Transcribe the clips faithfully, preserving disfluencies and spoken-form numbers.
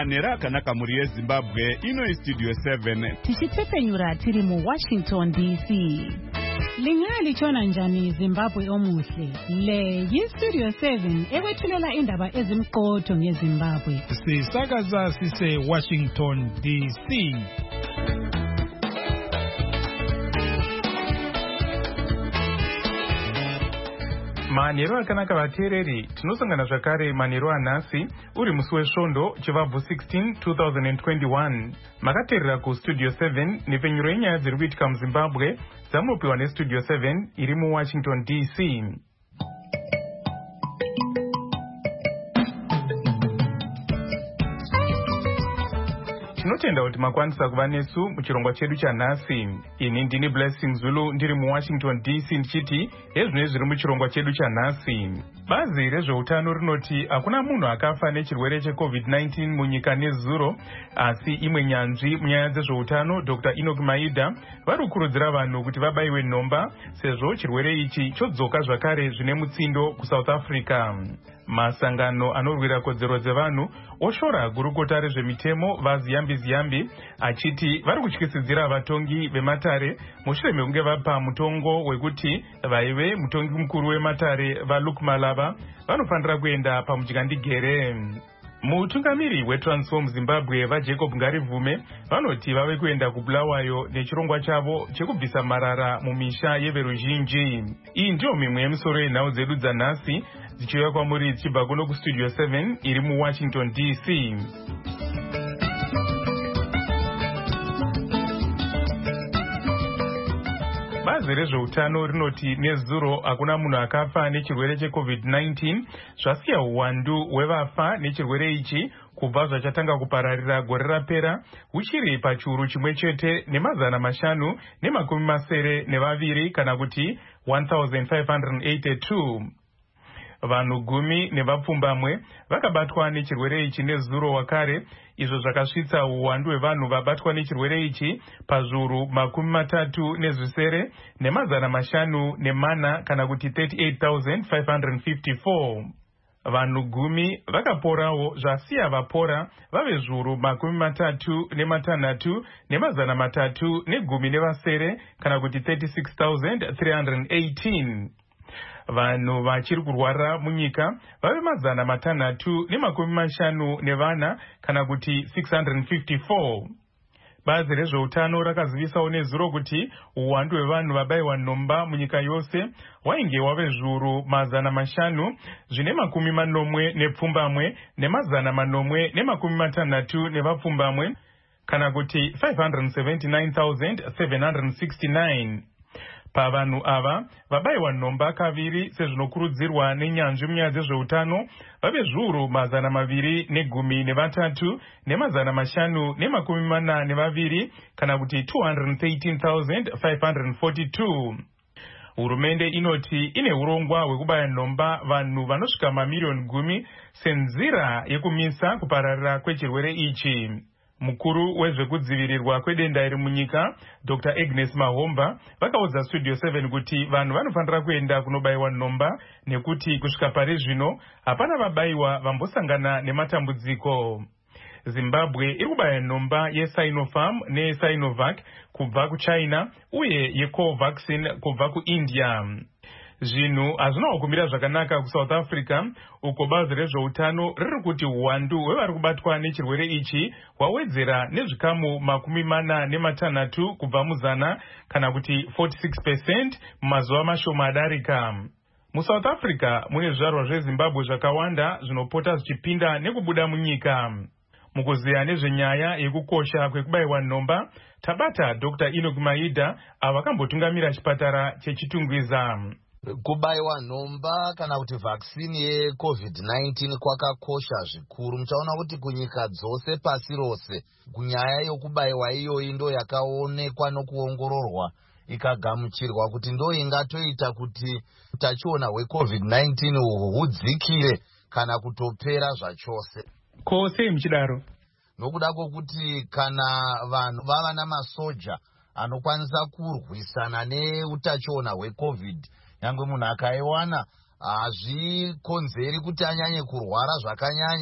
manera akanaka muri yeZimbabwe ino Studio seven tichitepenyura tiri mu Washington D C. Lingali chona njani Zimbabwe omuhle. Le yi Studio seven ekwethulela indaba ezimqotho ngeZimbabwe. Sisakaza sise Washington D C. Manero akanaka vateereri, tinosangana zvakare manero anhasi uri musi wesvondo chivabvu sixteen two thousand twenty-one. Makateerera kuStudio seven nepenyuro yenyaya dziri kuitika muZimbabwe dzamunopiwa neStudio seven iri muWashington D C. Tinotenda kuti makwanisa kuva nesu muchirongwa chedu chanhasi. Ini ndini Blessing Zulu ndiri muWashington D C ndichiti ezvino zviri muchirongwa chedu chanhasi. Bazi rezveutano rinoti hakuna munhu akafa nechirwere cheCovid nineteen munyika nezuro, asi imwe nyanzvi munyaya dzezveutano Doctor Enoch Maida vari kukurudzira vanhu kuti vabaiwe nhomba sezvo chirwere ichi chodzoka zvakare zvine mutsindo kuSouth Africa. Masangano anorwira kodzero dzevanhu oshora gurukota rezvemitemo vaZiyambi Ziyambi achiti vari kutyisidzira vatongi vematare mushure mekunge vapa mutongo wekuti vaive mutongi mukuru wematare vaLuke Malava vanofanira kuenda pamutyandindigere. Mutungamiri weTransform Zimbabwe vaJacob Ngarivume vanoti vave kuenda kuBulawayo nechirongwa chavo chekubvisa marara mumisha yeveruzhinji. Iyi ndiyo mimwe yemisoro yenhau dzedu dzanhasi dzichiuya kwamuri dzichibva kuno kuStudio seven iri muWashington D C. Bazi rezveutano rinoti nezuro hakuna munhu akafa nechirwere cheCovid nineteen, zvasiya uwandu hwevafa nechirwere ichi kubva zvachatanga kupararira gore rapera huchiri pachiuru chimwe chete nemazana mashanu nemakumi masere nevaviri kana kuti one thousand five hundred eighty-two. Vanhu gumi nevapfumbamwe vakabatwa nechirwere ichi nezuro wakare, izvo zvakasvitsa uwandu hwevanhu vabatwa nechirwere ichi pazviuru makumi matatu nezvisere nemazana mashanu nemana kana kuti thirty-eight thousand five hundred fifty-four. Vanhu gumi vakaporawo zvasiya vapora vave zviuru makumi matatu nematanhatu nemazana matatu negumi nevasere kana kuti thirty-six thousand three hundred eighteen. Vanhu vachiri kurwara munyika vave mazana matanhatu nemakumi mashanu nevana kana kuti six hundred fifty-four. Bazi rezveutano rakazivisawo nezuro kuti uwandu hwevanhu vabaiwa nhomba munyika yose wainge wave zviuru mazana mashanu zvine makumi manomwe nepfumbamwe nemazana manomwe nemakumi matanhatu nevapfumbamwe kana kuti five hundred seventy-nine thousand seven hundred sixty-nine. Pavanhu ava vabaiwa nhomba kaviri sezvinokurudzirwa nenyanzvi munyaya dzezveutano vave zviuru mazana maviri negumi nevatatu nemazana mashanu nemakumi mana nevaviri kana kuti two hundred thirteen thousand five hundred forty-two. Hurumende inoti ine urongwa hwekubaya nhomba vanhu vanosvika mamiliyoni gumi senzira yekumisa kupararira kwechirwere ichi. Mukuru wezvekudzivirirwa kwedenda iri munyika Doctor Agnes Mahomba vakaudza Studio seven kuti vanhu vanofanira kuenda kunobaiwa nhomba nekuti kusvika pari zvino hapana vabayiwa vambosangana nematambudziko. Zimbabwe iri kubaya nhomba yeSinopharm neSinovac kubva kuChina uye yeCovaxin kubva kuIndia. Zvinhu hazvina kumira zvakanaka kuSouth Africa uko bazi rezveutano riri kuti uwandu hwevari kubatwa nechirwere ichi hwawedzera nezvikamu makumi mana nematanhatu kubva muzana kana kuti forty-six percent mumazuva mashoma adarika. MuSouth Africa mune zvizvarwa zveZimbabwe zvakawanda zvinopota zvichipinda nekubuda munyika. Mukuziya nezvenyaya yekukosha kwekubayiwa nhomba tabata Doctor Enoch Maida ava akambotungamira chipatara chechitungwiza. Kubaiwa nhomba kana kuti vaccine yeCovid nineteen kwakakosha zvikuru. Muchaona kuti kunyika dzose pasi rose kunyaya yokubaiwa iyoyi ndo yakaonekwa nokuongororwa ikagamuchirwa kuti ndo ingatoita kuti utachiona hweCovid nineteen hudzikire kana kutopera zvachose. Kose muchidaro nokuda kwokuti kana vanhu vava namasoja anokwanisa kurwisana neutachiona hweCovid, nyangwe munhu akaiwana hazvikonzeri kuti anyanye kurwara zvakanyanya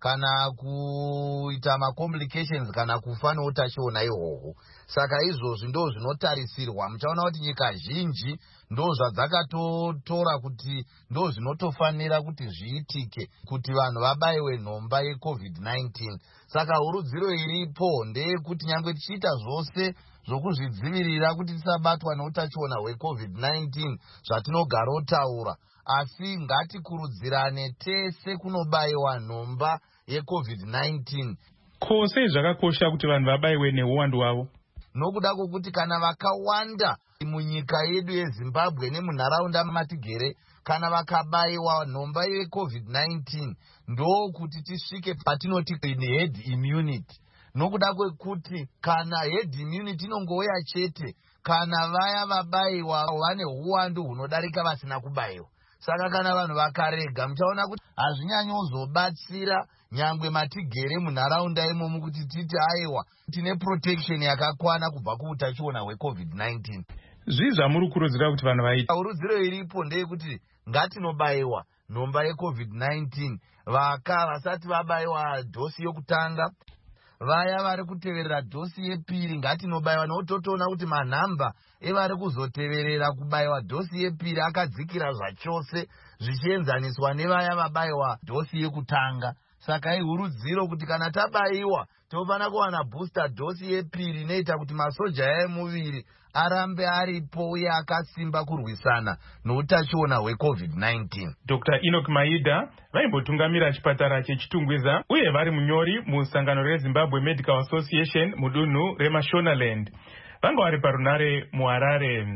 kana kuita macomplications kana kufa neutachiona ihwohwo. Saka izvozvi ndo zvinotarisirwa. Muchaona kuti nyika zhinji ndo zvadzakatotora kuti ndo zvinotofanira kuti zviitike kuti vanhu vabayiwe nhomba yecovid nineteen. Saka urudziro iripo ndeyekuti nyangwe tichiita zvose zvokuzvidzivirira kuti tisabatwa neutachiona hwecovid nineteen zvatinogara otaura, asi ngatikurudzirane tese kunobayiwa nhomba yecovid nineteen. Ko sei zvakakosha kuti vanhu vabayiwe neuwandu hwavo? Nokuda kwokuti kana vakawanda munyika yedu yeZimbabwe nemunharaunda matigere kana vakabayiwa nhomba yecovid nineteen ndo kuti tisvike patinoti herd immunity. Nokuda kwekuti kana herd immunity inongouya chete kana vaya vabayiwa vane uwandu hunodarika vasina kubayiwa. Saka kana vanhu vakarega muchaona kuti hazvinyanyozobatsira nyangwe matigere munharaunda imomo kuti titi aiwa tine protection yakakwana kubva kuutachiona hwecovid nineteen. Zvii zvamuri kurudzira kuti vanhu vaite? Urudziro iripo ndeyekuti ngatinobayiwa nhomba yecovid nineteen. Vaka vasati vabayiwa dhosi yokutanga, vaya vari kuteverera dhosi yepiri ngatinobayiwa, nototoona kuti manhamba evari kuzoteverera kubayiwa dhosi yepiri akadzikira zvachose zvichienzaniswa nevaya vabayiwa dhosi yekutanga. Saka ihurudziro kuti kana tabayiwa tofanira kuwana booster dhosi yepiri inoita kuti masoja emuviri arambe aripo uye akasimba kurwisana noutachiona hwecovid nineteen. Doctor Enoch Maida vaimbotungamira chipatara chechitungwiza uye vari munyori musangano reZimbabwe Medical Association mudunhu reMashonaland. Vanga vari parunare muHarare.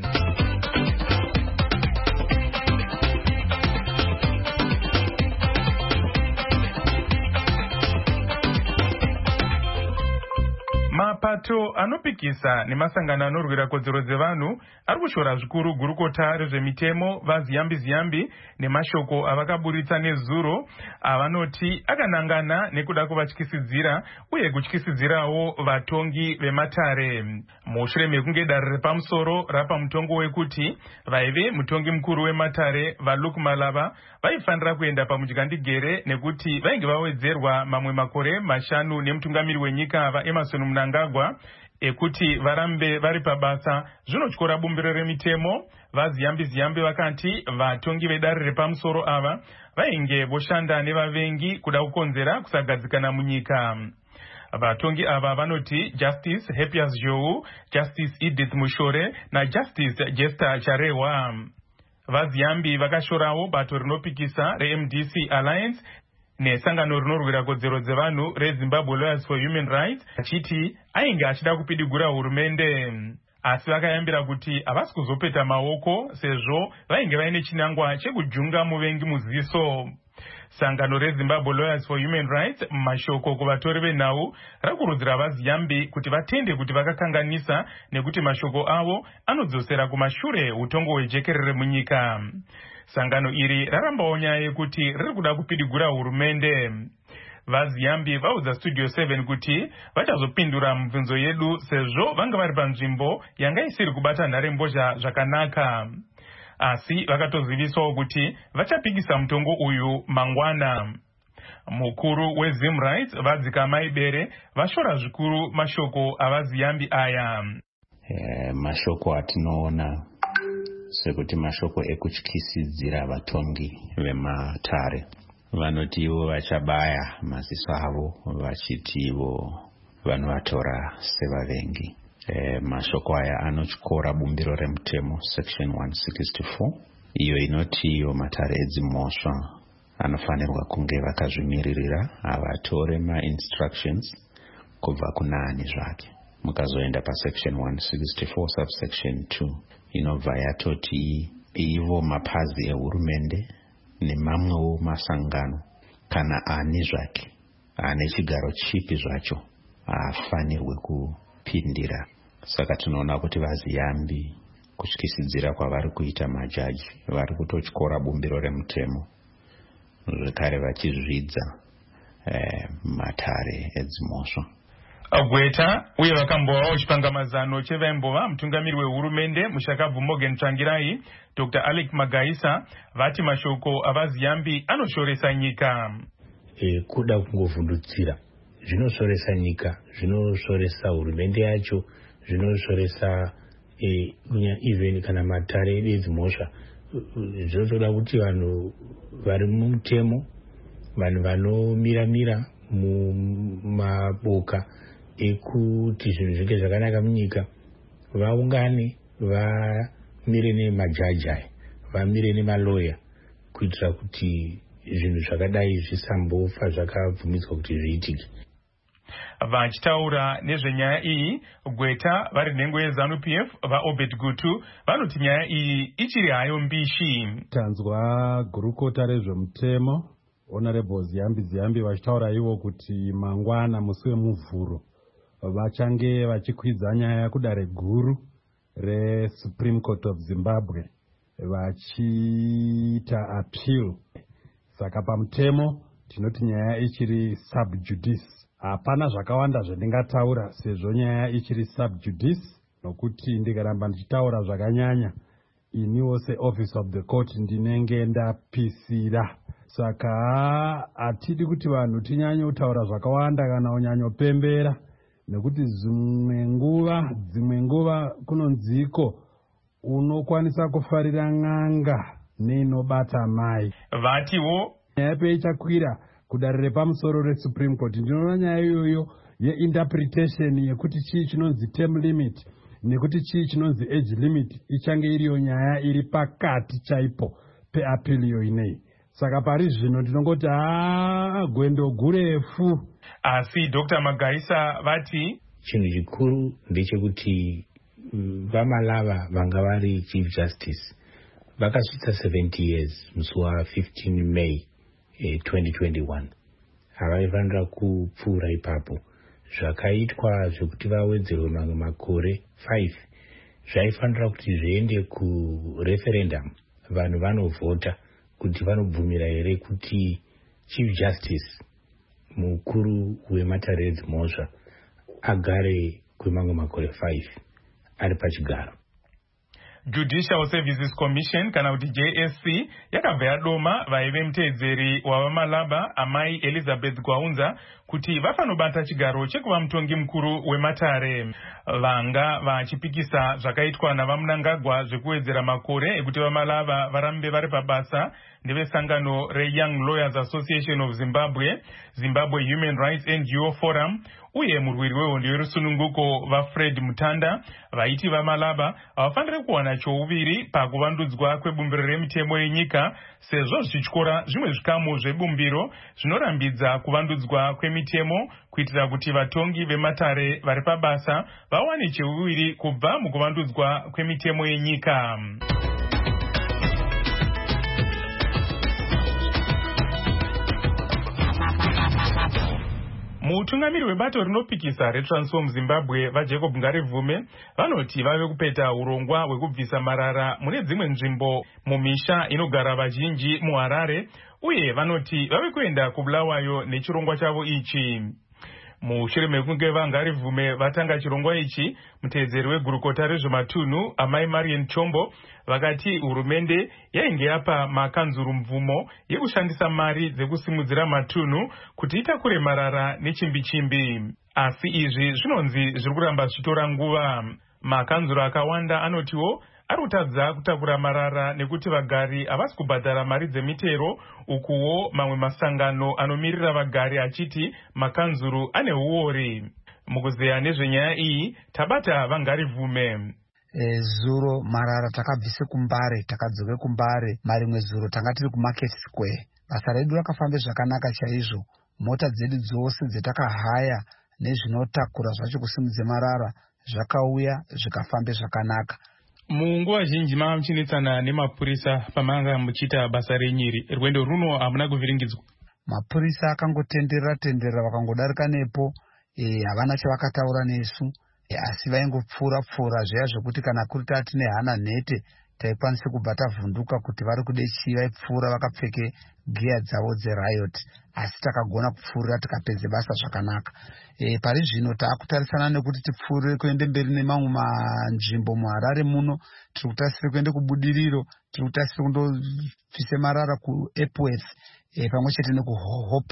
Mapato anopikisa nemasangano anorwira kodzero dzevanhu ari kushora zvikuru gurukota rezvemitemo vaZiyambi Ziyambi nemashoko avakaburitsa nezuro avanoti akanangana nekuda kuvatyisidzira uye kutyisidzirawo vatongi vematare. Mushure mekunge dare repamusoro rapa mutongo wekuti vaive mutongi mukuru wematare vaLuke Malava vaifanira kuenda pamudyandigere nekuti vainge vawedzerwa mamwe makore mashanu nemutungamiri wenyika vaEmmerson Mnangagwa ekuti varambe vari pabasa. Zvinotyora bumbiro remitemo vaZiyambi Ziyambi vakati vatongi vedare repamusoro ava vainge voshanda nevavengi kuda kukonzera kusagadzikana munyika. Vatongi ava vanoti Justice Happiest Jou, Justice Edith Mushore naJustice Jester Charewa. VaZiyambi vakashorawo bato rinopikisa reM D C Alliance nesangano rinorwira kodzero dzevanhu reZimbabwe Lawyers for Human Rights achiti ainge achida kupidigura hurumende, asi vakayambira kuti havasi kuzopeta maoko sezvo vainge vaine chinangwa chekujunga muvengi muziso. Sangano reZimbabwe Lawyers for Human Rights mashoko kuvatori venhau rakurudzira vaZiyambi kuti vatende kuti vakakanganisa nekuti mashoko avo anodzosera kumashure utongo hwejekerere munyika. Sangano iri rarambawo nyaya yekuti riri kuda kupidigura hurumende. VaZiyambi vaudza Studio seven kuti vachazopindura mibvunzo yedu sezvo vanga vari panzvimbo yanga isiri kubata nharembozha zvakanaka, asi vakatoziviswawo kuti vachapikisa mutongo uyu mangwana. Mukuru weZim Rights vadzika maibere vashora zvikuru mashoko avaZiyambi aya. E, mashoko atinoona sekuti mashoko ekutyisidzira vatongi vematare. Vanoti ivo vachabaya maziso avo vachiti ivo vanovatora sevavengi. E, mashoko aya anotyora bumbiro remutemo section one sixty-four iyo inoti iyo matare edzimhosva anofanirwa kunge vakazvimiririra avatore ma-instructions kubva kuna ani zvake. Mukazoenda pasection one sixty-four subsection two inobva yatoti ivo mapazi ehurumende nemamwewo masangano kana ani zvake ane chigaro chipi zvacho afanirwe kupindira. Saka tinoona kuti vaZiyambi kutyisidzira kwavari kuita majaji vari kutotyora bumbiro remutemo zvekare vachizvidza eh, matare edzimhosva. Agweta uye vakambovawo chipangamazano chevaimbova mutungamiri wehurumende mushakabvu Morgan Tsvangirai Doctor Alec Magaisa vati mashoko avaZiyambi anoshoresa nyika. e, kuda kungovhundutsira. Zvinosoresa nyika, zvinosoresa hurumende yacho, zvinosoresa e, even kana matare edu edzimhosva. Zvinotoda kuti vanhu vari mumutemo, vanhu vanomiramira mumaboka ekuti zvinhu zvinge zvakanaka munyika vaungane, vamire nemajaji aya, vamire nemaloya kuitira kuti zvinhu zvakadai zvisambofa zvakabvumidzwa kuti zviitike. Vachitaura nezvenyaya iyi, Gweta vari nhengo yeZANU P F vaObed Gutu vanoti nyaya iyi ichiri hayo mbishi. Tanzwa gurukota rezvemutemo Honorable Ziyambi Ziyambi vachitaura ivo kuti mangwana musi wemuvhuro vachange vachikwidza nyaya kudare guru reSupreme Court of Zimbabwe vachiita appeal. Saka pamutemo tinoti nyaya ichiri sub judice. Hapana zvakawanda zvendingataura sezvo nyaya ichiri sub judice, nokuti ndikaramba ndichitaura zvakanyanya iniwo seoffice of the court ndinenge ndapisira. Saka hatidi kuti vanhu tinyanye kutaura zvakawanda kana unyanyopembera, nekuti dzimwe nguva dzimwe nguva kunonziko unokwanisa kufarira n'anga neinobata mai. Vatiwo nyaya peichakwira kudare repamusoro reSupreme Court, ndinoona nyaya iyoyo yeinterpretation yekuti chii chinonzi term limit nekuti chii chinonzi age limit ichange iriyo nyaya iri pakati chaipo peappeal iyo inei. Saka pari zvino ndinongoti haa gwendo gurefu. Asi Doctor Magaisa vati chinhu chikuru ndechekuti vamalava vanga vari Chief Justice vakasvitsa seventy years musi wa15 May eh, twenty twenty-one. Havaifanira kupfuura ipapo. Zvakaitwa zvekuti vawedzerwe mamwe makore five zvaifanira kuti zviende kureferendum, vanhu vanovhota kuti vanobvumira here kuti Chief Justice mukuru wematare edzimhosva agare kwemamwe makore five ari pachigaro. Judicial Services Commission kana kuti J S C yakabva yadoma vaive muteedzeri wavamalaba amai Elizabeth Gwaunza kuti vafanobata chigaro chekuva mutongi mukuru wematare. Vanga vachipikisa zvakaitwa navamunangagwa zvekuwedzera makore ekuti vamalava varambe vari pabasa ndevesangano reYoung Lawyers Association of Zimbabwe, Zimbabwe Human Rights N G O Forum, uye murwiri wehondo yerusununguko vaFred Mutanda vaiti vamalaba havafaniri kuwana chouviri pakuvandudzwa kwebumbiro remitemo yenyika, sezvo zvichityora zvimwe zvikamu zvebumbiro zvinorambidza kuvandudzwa kwemitemo kuitira kuti vatongi vematare vari pabasa vawane cheuviri kubva mukuvandudzwa kwemitemo yenyika. Mutungamiri webato rinopikisa reTransform Zimbabwe vaJacob Ngarivume vanoti vave kupeta urongwa hwekubvisa marara mune dzimwe nzvimbo mumisha inogara vazhinji muHarare, uye vanoti vave kuenda kubulawayo nechirongwa chavo ichi. Mushure mekunge vaNgarivume vatanga chirongwa ichi, muteedzeri wegurukota rezvematunhu amai Marian Chombo vakati hurumende yainge yapa makanzuru mvumo yekushandisa mari dzekusimudzira matunhu kuti itakure marara nechimbi-chimbi. Asi izvi zvinonzi zviri kuramba zvichitora nguva. Makanzuru akawanda anotiwo ari kutadza kutakura marara nekuti vagari havasi kubhadhara mari dzemitero, ukuwo mamwe masangano anomirira vagari achiti makanzuru ane uori. Mukuzeya nezvenyaya iyi tabata vaNgarivume. E, zuro marara takabvise kuMbare takadzoke kuMbare, marimwe zuro tanga tiri kuMarket Square. Basa redu rakafambe zvakanaka chaizvo. Mota dzedu dzose dzetakahaya nezvinotakura zvacho kusimudze marara zvakauya zvikafambe zvakanaka. Munguva zhinji mava muchinetsana nemapurisa pamanga muchiita basa renyiri. Rwendo runo hamuna kuvhiringidzwa. Mapurisa akangotenderera tenderera vakangodarika nepo, e, havana chavakataura nesu. E, asi vaingopfuura pfuura zviya zvokuti kana kuri tati nehana nhete taikwanise kubata vhunduka kuti vari kudechi vaipfuura vakapfeke giya dzavo dzeriot, asi takagona kupfuurira tikapedze basa zvakanaka. E, pari zvino taakutarisana nekuti tipfuurire kuende mberi nemamwe manzvimbo muHarare muno. Tiri kutarisira kuende kuBudiriro, tiri kutarisira kundobvise marara kuEpworth, e, pamwe chete nekuHopley.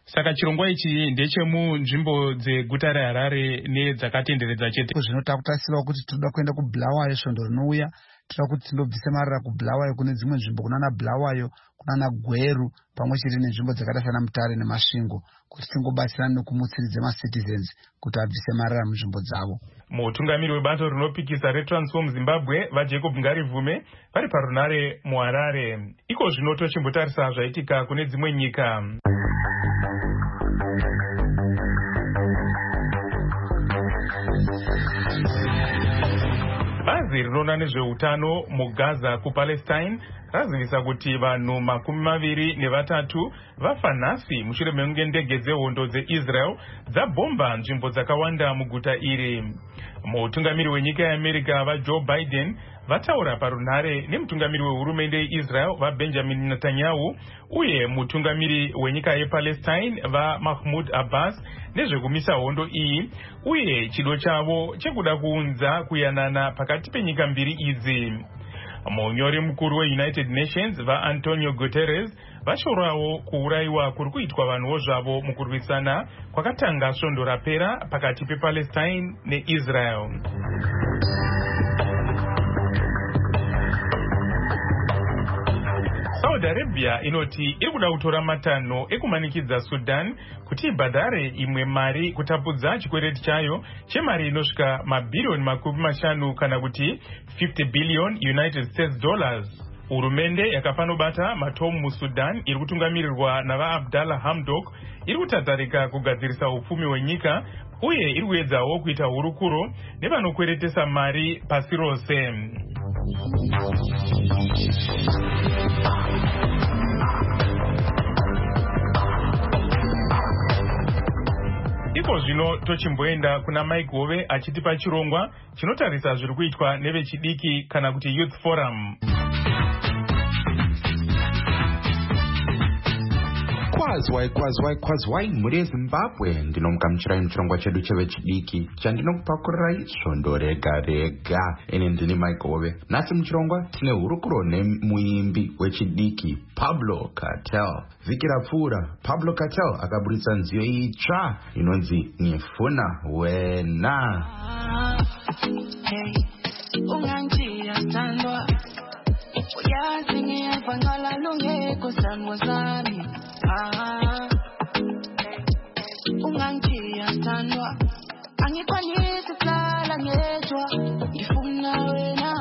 Saka chirongwa ichi ndechemunzvimbo dzeguta reHarare nedzakatenderedza chete. Zvinotakutasirawo kuti tinoda kuenda kuBulawayo svondo rinouya, tinoda kuti tindobvise marara kuBulawayo kune dzimwe nzvimbo kunana Bulawayo, kunana Gweru, pamwe chete nenzvimbo dzakaita sana Mutare neMasvingo, kuti tingobatsirana nekumutsiridza macitizens kuti abvise marara munzvimbo dzavo. Mutungamiri webato rinopikisa reTransform Zimbabwe vaJacob Ngarivume vari parunare muHarare. Iko zvino tochimbotarisa zvaitika kune dzimwe nyika. Bazi rinoona nezveutano muGaza kuPalestine razivisa kuti vanhu makumi maviri nevatatu vafa nhasi mushure mekunge ndege dzehondo dzeIsrael dzabhomba nzvimbo dzakawanda muguta iri. Mutungamiri wenyika yeAmerica vaJoe Biden vataura parunhare nemutungamiri wehurumende yeIsrael vaBenjamin Netanyahu uye mutungamiri wenyika yePalestine vaMahmoud Abbas nezvekumisa hondo iyi uye chido chavo chekuda kuunza kuyanana pakati penyika mbiri idzi. Munyori mukuru weUnited Nations vaAntonio Guterres vashorawo kuurayiwa kuri kuitwa vanhuwo zvavo mukurwisana kwakatanga svondo rapera pakati pePalestine neIsrael. Saudi Arabia inoti iri kuda kutora matanho ekumanikidza Sudan kuti ibhadhare imwe mari kutapudza chikwereti chayo chemari inosvika mabhirioni makumi mashanu kana kuti fifty billion United States dollars. Hurumende yakapanobata matomu muSudan iri kutungamirirwa navaAbdallah Hamdok iri kutatarika kugadzirisa upfumi hwenyika uye iri kuedzawo kuita hurukuro nevanokweretesa mari pasi rose. Iko zvino tochimboenda kuna Mike Hove achitipa chirongwa chinotarisa zviri kuitwa nevechidiki kana kuti Youth Forum. Kwazwai kwazwai kwazwai muri Zimbabwe, ndinomugamuchirai muchirongwa chedu chevechidiki chandinokupakurai svondo rega rega. Ini ndini Mike Hove. Nhasi muchirongwa tine hurukuro nemuimbi wechidiki Pablo Cartel. Vhiki rapfuura Pablo Cartel akaburitsa nziyo itsva inonzi Ngifuna Wena. Hey, unganjia tandwa uyazi ngiyavangala lungeko sanwa zami. Ah, unganjia tandwa angikwanisi kuhlala ngedwa ngifuna wena.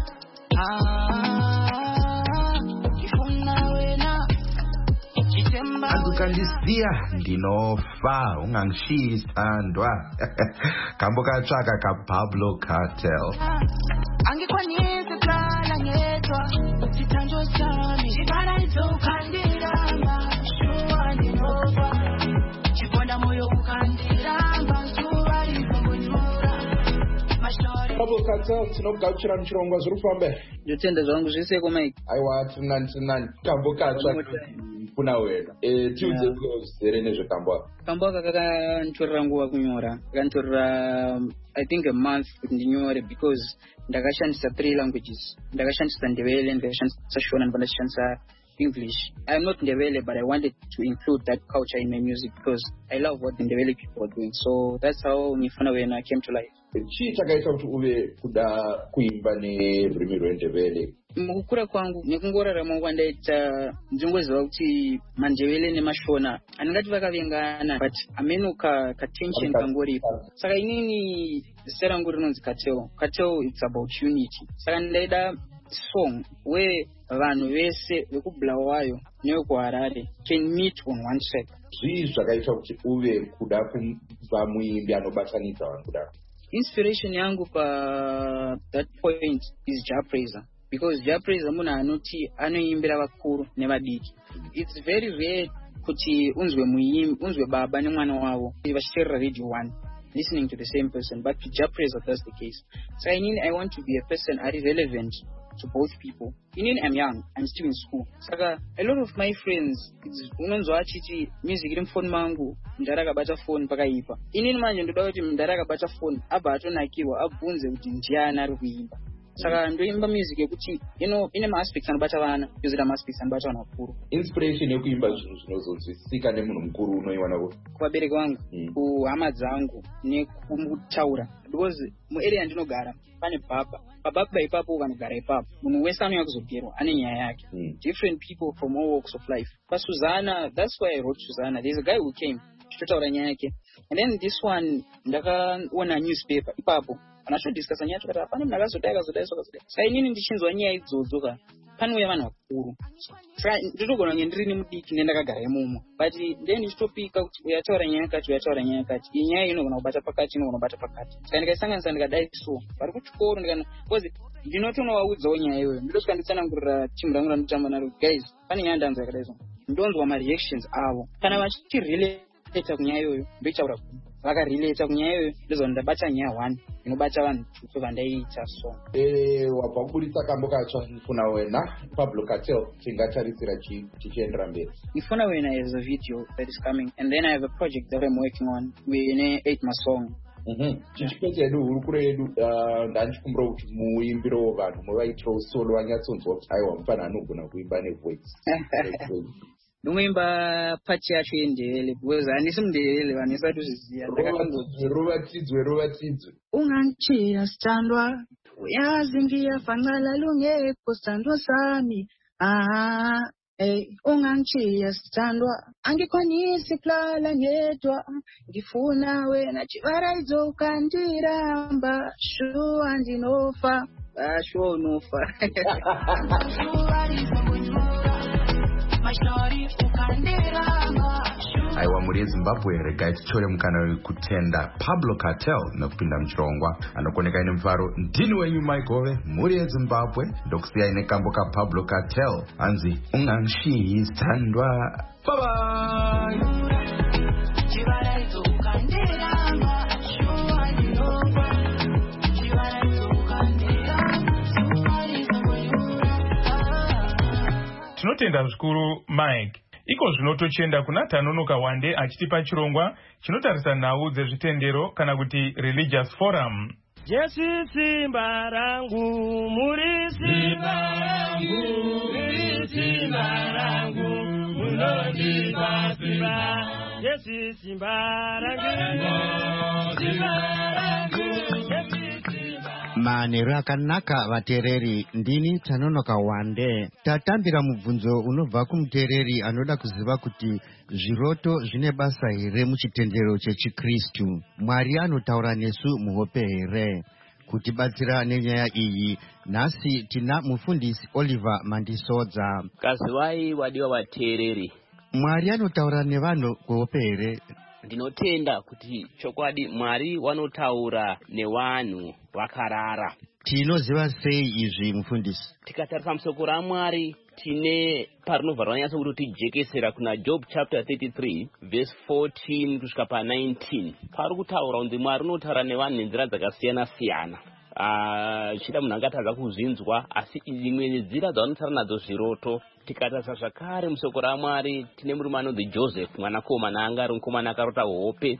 Ah, ngifuna wena. Akukandisiya ndinofa ungangishiyi sithandwa. Kambo katsvaka kaPablo Cartel. Angikwanisi kuhlala ngedwa sithandwa sami. Chibala izokhandiramba shuwa ndinova. Chibonda moyo ukhandiramba zuva lizokunyura. Pablo Cartel tinokugamuchira muchirongwa zviri kufamba. Ndotenda zvangu zvese Mike. Aiwa tinani tinani kambo katsvaka Ngifuna Wena. Eh tiudze kuzere nezvekambo. Kambo kakantorera nguva kunyora. Kakantorera I think a month kuti ndinyore because ndakashandisa three languages. Ndakashandisa Ndebele, ndakashandisa Shona, ndakashandisa English. I'm not Ndebele, but I wanted to include that culture in my music because I love what the Ndebele people are doing. So that's how Ngifuna Wena came to life. Chii chakaita kuti uve kuda kuimba nerurimi rweNdebele? Mukukura kwangu nekungorarama kwangu ndaita ndingoziva kuti maNdebele neMashona andingati vakavengana but ameno ka, ka tension kangoripo. Saka inini zita rangu rinonzi Cartel. Cartel it's about unity. Saka ndaida song where vanhu vese vekuBulawayo nevekuHarare can meet on one track. Zvii zvakaita kuti uve kuda kuva muimbi anobatanidza vanhu kudaro? Inspiration yangu pa that point is Jah Praiser. Because Jah Praiser munhu anoti anoimbira vakuru nevadiki. It's very rare kuti unzwe muimbi, unzwe baba nemwana wavo vachiteerera radio one listening to the same person, but Jah Praiser that's the case. So I mean I want to be a person are relevant to both people. You know, I'm young, I'm still in school. Saka a lot of my friends unonzwa achiti music iri mufoni mangu ndaraka bata phone pakaipa. Inini manje ndoda kuti ndaraka bata phone abva atonakirwa abvunze kuti ndiani ari kuimba. saka ndoimba music yekuti ino ine maaspects anobata vana yozoita maaspects anobata vanhu vakuru. Inspiration yekuimba zvinhu zvinozonzwisisika nemunhu mukuru unoiwana kuti kuvabereki vangu, kuhama dzangu nekutaura, because muarea ndinogara pane baba pababa ipapo vanogara ipapo, munhu wese anouya kuzogerwa ane nyaya yake. Different people from all walks of life. PaSuzana, that's why I wrote Suzana. There's a guy who came totaura nyaya yake, and then this one ndakaona newspaper ipapo anashodiscussa nyaya tikati hapana munhu akazodai akazodai akazodai. Saka inini ndichinzwa nyaya idzodzo ka panouya vanhu vakuru, saka ndinogona kunge ndirini mudiki ndendakagara imomo, but then ndichitopika kuti uyataura nyaya yakati uyataura nyaya yakati, iyi nyaya inogona kubata pakati inogona kubata pakati. Saka ndikaisanganisa ndikadai so vari kuchikoro ndikana because ndinotonovaudzawo nyaya iyoyo, nditosvika nditsanangurira timu rangu randotamba naro, guys pane nyaya ndanzwa yakadai so, ndonzwa mareactions avo kana vachirelata kunyaya iyoyo ndoitaura kuti vakarelata kunyaya iyoyo ndozva ndabata nyaya one inobata vanhu tupe vandaiita so. Eh, wabva kubudisa kambo katsva Ndifuna Wena Pablo Cartel, tingatarisira chichiendera mberi. Ndifuna Wena is a video that is coming, and then I have a project that I'm working on with eight masong. Mhm. Chichipete yedu hurukuro yedu ndanchikumbira kuti muimbiro vanhu muvaitiro solo vanyatsonzwa kuti aiwa mufana anogona kuimba nevoice. Ndoimba pati yacho yendevele because handisi mundevele vanhu isati uzviziva. Ruvatidzwe ruvatidzwe unganchiya sithandwa uyazingiya fanqala lungekho sithandwa sami. Ah hey, unganchiya sithandwa angikhonisi kulala ngedwa, ngifuna wena chivara izokandiramba, shuwa ndinofa shuwa unofa. aiwa muri yezimbabwe regai tichore mukana wekutenda Pablo Cartel nekupinda muchirongwa anokoneka ine mufaro. Ndini wenyu Maigove, muri yezimbabwe, ndokusiyai nekambo kaPablo Cartel anzi unganchiyi sithandwa. Bye bye. Tinotenda zvikuru Mike. Iko zvino tochienda kuna Tanonoka Wande achitipa chirongwa chinotarisa nhau dzezvitendero kana kuti religious forum. Jesu simba rangu, muri simba rangu, muri simba rangu, munondipa simba. Jesu simba rangu, simba rangu, Jesu simba. Manheru akanaka vateereri, ndini Tanonoka Wande. Tatambira mubvunzo unobva kumuteereri anoda kuziva kuti zviroto zvine basa here muchitendero chechiKristu. Mwari anotaura nesu muhope here? Kutibatsira nenyaya iyi nhasi tina mufundisi Oliver Mandisodza. Kazivai wadiwa vateereri, Mwari anotaura nevanhu kuhope here? Ndinotenda kuti chokwadi Mwari wanotaura nevanhu vakarara. Tinoziva sei izvi mufundisi? Tikatarisa musoko raMwari tine parinobva ranonyatsa kuti tijekesera kuna Job chapter thirty-three verse fourteen kusvika pa nineteen. Pari kutaura kunzi Mwari unotaura nevanhu nenzira dzakasiyana siyana. Ah, chida munhu angatadza kuzvinzwa, asi imwe nzira dzavanotaura nadzo zviroto. Tikatarisa zvakare musoko raMwari tine murume anonzi Joseph, mwanakomana anga ari mukomana akarota hope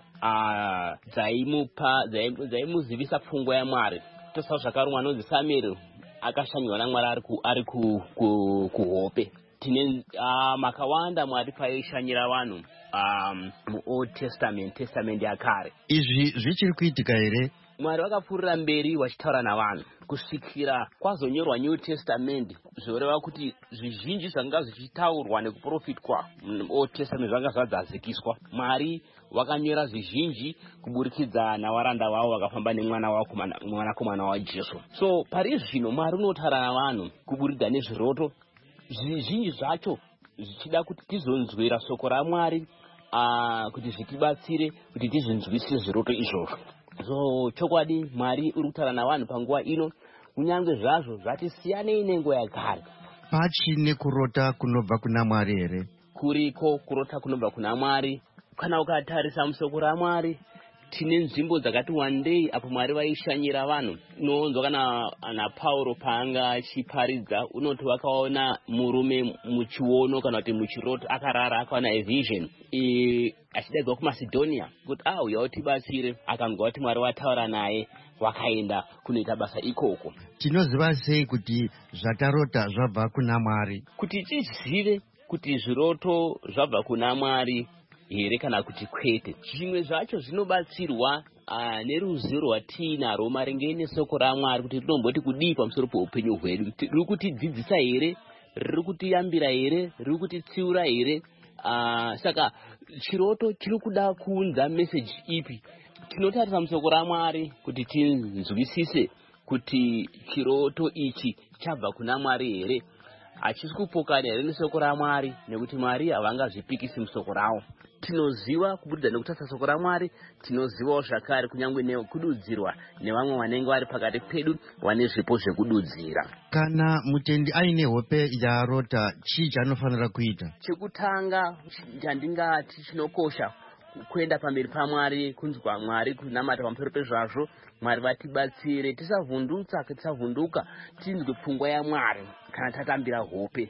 ah dzaimupa dzaimuzivisa pfungwa yaMwari. Tosawo zvakare mwana anonzi Samuel akashanywa naMwari ari ku ari ku kuhope. Tine uh, makawanda Mwari paishanyira vanhu um, muOld Testament, Testament yakare. Izvi zvichiri kuitika here? Mwari vakapfuurira mberi vachitaura navanhu kusvikira kwazonyorwa New Testament, zvoreva kuti zvizhinji zvanga zvichitaurwa nekuprofitwa muOld Testament zvanga zvadzazikiswa. Mwari wakanyora zvizhinji kuburikidza navaranda vavo vakafamba nemwana wavo mwanakomana waJesu. So pari zvino Mwari unotaura navanhu kuburikidza nezviroto zvizhinji zvacho zvichida kuti tizonzwira soko raMwari uh, kuti zvitibatsire kuti tizonzwisise zviroto izvozvo. So chokwadi Mwari uri kutaura navanhu panguva ino, kunyange zvazvo zvati siyanei nenguva yakare. Pachine kurota kunobva kuna Mwari here? Kuriko kurota kunobva kuna Mwari. Kana ukatarisa musoko raMwari tine nzvimbo dzakati wandei apo Mwari vaishanyira vanhu. Unonzwa kana na Paulo paanga achiparidza unoti wakaona murume muchiono kana kuti muchiroto akarara akaona a vision e achidaidzwa kuMacedonia kuti ah uya utibatsire, akanzwa kuti Mwari wataura naye wakaenda kunoita basa ikoko. Tinoziva sei kuti zvatarota zvabva kuna Mwari? Kuti tizive kuti zviroto zvabva kuna Mwari here kana kuti kwete, zvimwe zvacho zvinobatsirwa uh, neruzivo rwatinarwo maringe nesoko raMwari, kuti tinomboti kudii pamusoro peupenyu hwedu. Riri kutidzidzisa here, riri kutiyambira here, riri kutitsiura here? Uh, saka chiroto chiri kuda kuunza meseji ipi? Tinotarisa musoko raMwari kuti tinzwisise kuti chiroto ichi chabva kuna Mwari here, hachisi kupokana here nesoko raMwari, nekuti Mwari havangazvipikisi musoko rawo. Tinoziva kubudikidza nekutarisa soko raMwari, tinozivawo zvakare kunyangwe nekududzirwa nevamwe vanenge vari pakati pedu vane zvipo zvekududzira. Kana mutendi aine hope yaarota, chii chaanofanira kuita? Chekutanga chandingati chinokosha kuenda pamberi paMwari, kunzwa Mwari, kunamata pamusoro pezvazvo. Mwari vatibatsire, tisavhundutsa, tisavhunduka, tinzwe pfungwa yaMwari kana tatambira hope,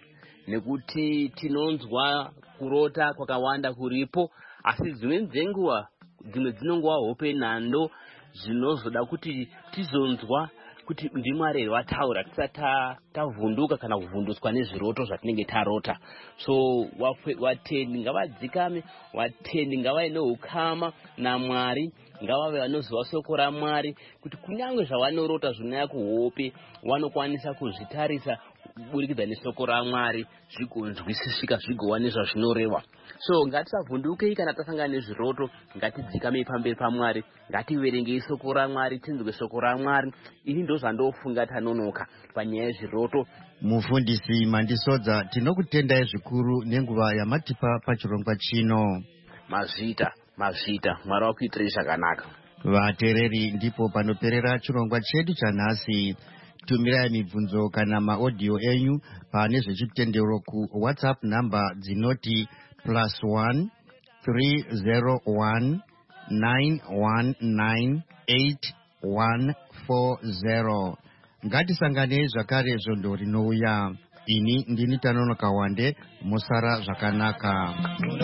nekuti tinonzwa kurota kwakawanda kuripo, asi dzimwe dzenguva dzimwe dzinongova hope nhando zvinozoda kuti tizonzwa kuti ndiMwari here vataura, tisati tavhunduka kana kuvhundutswa nezviroto zvatinenge tarota. So vatendi ngavadzikame, vatendi ngavaine ukama naMwari, ngavave vanoziva soko raMwari, kuti kunyange zvavanorota zvinouya kuhope vanokwanisa kuzvitarisa kuburikidza nesoko raMwari, zvigonzwisisika, zvigova nezvazvinoreva. So ngatisavhundukei kana tasangana nezviroto, ngatidzikamei pamberi paMwari, ngativerengei soko raMwari, tinzwe soko raMwari. Ini ndo zvandofunga tanonoka panyaya yezviroto. Mufundisi Mandisodza, tinokutendai zvikuru nenguva yamatipa pachirongwa chino. Mazvita, mazvita, Mwari wakuitirei zvakanaka. Vateereri, ndipo panoperera chirongwa chedu chanhasi. Tumirai mibvunzo kana maaudio enyu pane zvechitendero ku WhatsApp number dzinoti plus one three zero one nine one nine eight one four zero. Ngatisangane zvakare zvondo rinouya. Ini ndini Tanonoka Wande, musara zvakanaka.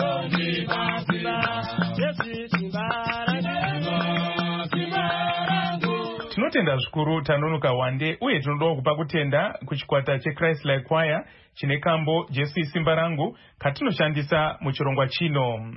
Tinotenda zvikuru Tanonoka Wande, uye tinoda kupa kutenda kuchikwata cheChrist Like Choir chine kambo Jesu Simba Rangu katinoshandisa muchirongwa chino.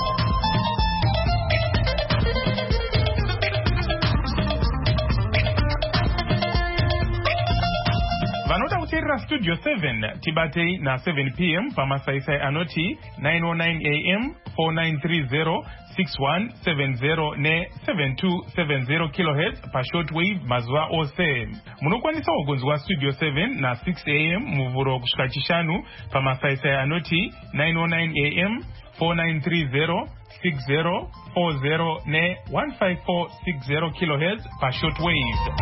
Vanoda kuteerera Studio seven tibatei na seven p m pamasaisai anoti nine oh nine a m four nine three zero six one seven zero ne seven two seven zero kilohertz pa shortwave mazuva ose. Munokwanisa kugonzwa Studio seven na six a m muvhuro kusvika chishanu pamasaisai anoti nine oh nine a m four nine three zero six zero four zero ne one five four six zero kilohertz pa shortwave.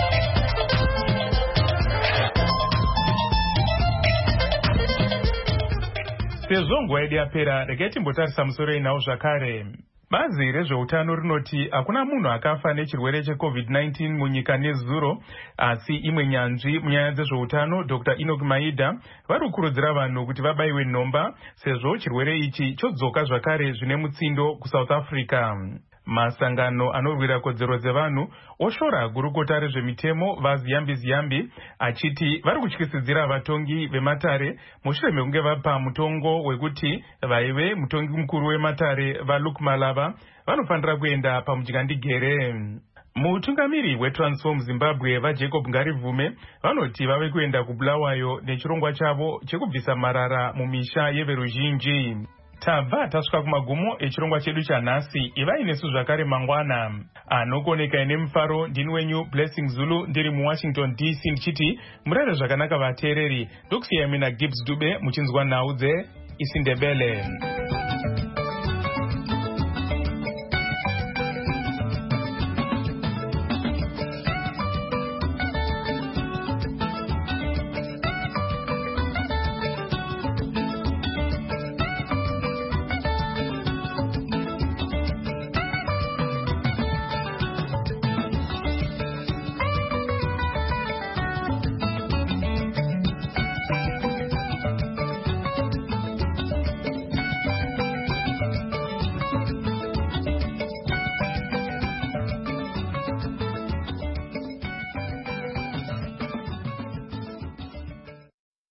Sezvo nguva yedu yapera, regai timbotarisa musoro inawo zvakare. Bazi rezveutano rinoti hakuna munhu akafa nechirwere checovid nineteen munyika nezuro, asi imwe nyanzvi munyaya dzezveutano Doctor Enoch Maida vari kukurudzira vanhu kuti vabaiwe nhomba sezvo chirwere ichi chodzoka zvakare zvine mutsindo kuSouth Africa. Masangano anorwira kodzero dzevanhu oshora gurukota rezvemitemo vaZiyambi Ziyambi achiti vari kutyisidzira vatongi vematare mushure mekunge vapa mutongo wekuti vaive mutongi mukuru wematare vaLuke Malava vanofanira kuenda pamudyandigere. Mutungamiri weTransform Zimbabwe vaJacob Ngarivume vanoti vave kuenda kuBulawayo nechirongwa chavo chekubvisa marara mumisha yeveruzhinji. Tabva tasvika kumagumo echirongwa chedu chanhasi. Ivai nesu zvakare mangwana. Anokoneka ine mufaro ndini wenyu Blessing Zulu ndiri muWashington D C ndichiti murare zvakanaka vateereri. Ndokusiyai mina Gibbs Dube muchinzwa nhau dzeIsiNdebele.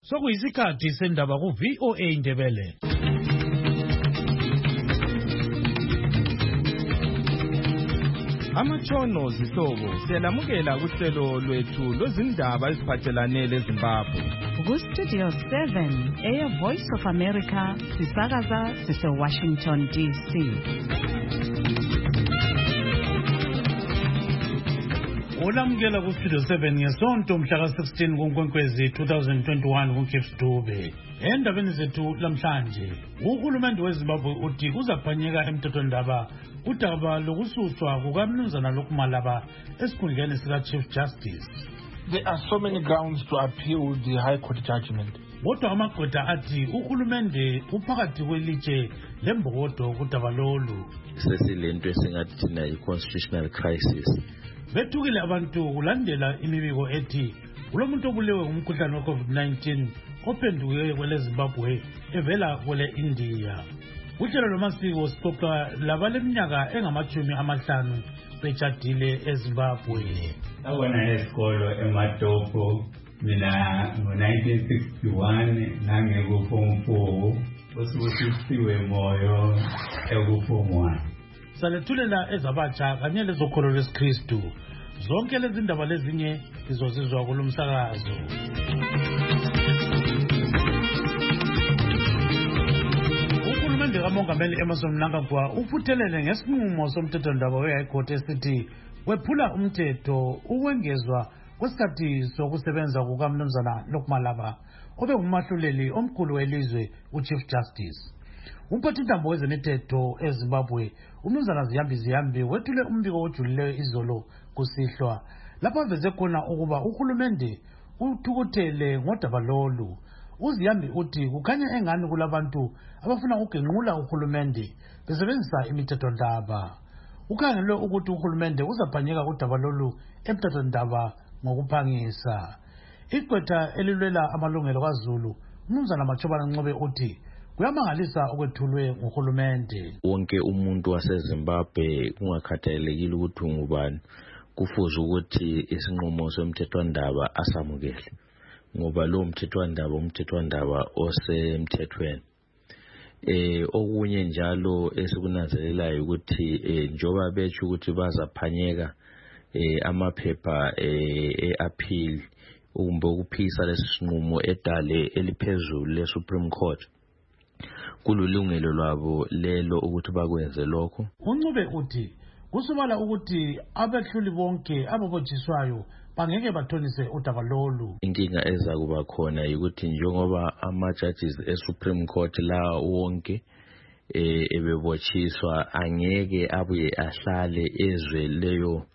Sokuyisikhathi sendaba ku V O A Ndebele. Amatshono zihlobo siyalamukela kuhlelo lwethu lwezindaba eziphathelane leZimbabwe. Ku-Studio seven, Air Voice of America, sisakaza sise-Washington D C. Olamukela ku-Studio seven ngesonto mhla sixteen kuNkwenkwezi twenty twenty-one kuGibbs Dube. Endabeni zethu lamhlanje, uhulumende weZimbabwe uthi uzaphanyeka emthethwandaba udaba lokususwa kukaMnumzana Lokmalaba esikhundleni sika Chief Justice. There are so many grounds to appeal the High Court judgment. Kodwa amagqwetha athi uhulumende uphakathi kwelitshe lembokodo kudaba lolu. Sesilento esingathi thina i-constitutional crisis. Bethukile abantu kulandela imibiko ethi kulomuntu obulewe ngumkhuhlane we-COVID nineteen ophenduke kwele Zimbabwe evela kwele India. Uhlelo lomasiko sixoxa labaleminyaka engamachumi amahlanu betshadile eZimbabwe. Abona esikolo eMatopo mina ngo-nineteen sixty-one nangekuform four usukusiwe moyo ekuform one. Salethulela ezabatsha kanye lezokholo lwesikristu. Zonke lezi ndaba lezinye izozizwa kulomsakazo. Uhulumende kaMongameli Emmerson Mnangagwa ufuthelele ngesinqumo somthethwandaba we-High Court esithi wephula umthetho ukwengezwa kwesikhathi sokusebenza kukaMnumzana Lokmalaba obe ngumahluleli omkhulu welizwe uChief Justice. Umphathintambo wezemithetho eZimbabwe uMnumzana Ziyambi Ziyambi wethule umbiko ojulileyo izolo kusihlwa lapho aveze khona ukuba uhulumende uthukuthele ngodaba lolu. UZiyambi uthi kukhanya engani kulabantu abafuna ukugenqula uhulumende besebenzisa imithethwandaba. Ukhangelwe ukuthi uhulumende uzaphanyeka kudaba lolu emthethwandaba ngokuphangisa. Igqwetha elilwela amalungelo kaZulu uMnumzana Machobana Ncube uthi kuyamangalisa okwethulwe nguhulumende. Wonke umuntu waseZimbabwe kungakhathalekile ukuthi ungubani kufuze ukuthi isinqumo somthethwandaba asamukele ngoba lo mthethwandaba umthethwandaba osemthethweni. Eh okunye njalo esikunanzelelayo ukuthi eh, njoba bethu ukuthi bazaphanyeka eh, amaphepha eh, e-appeal umbe ukuphisa lesinqumo edale eliphezulu le-Supreme Court. Kululungelo lwabo lelo ukuthi bakwenze lokho. Uncube uthi kusobala ukuthi abehluli bonke ababotshiswayo bangeke bathonise udaba lolu. Inkinga eza kuba khona ukuthi njengoba ama-judges e-Supreme Court la wonke eh ebebotshiswa angeke abuye ahlale ezwe leyo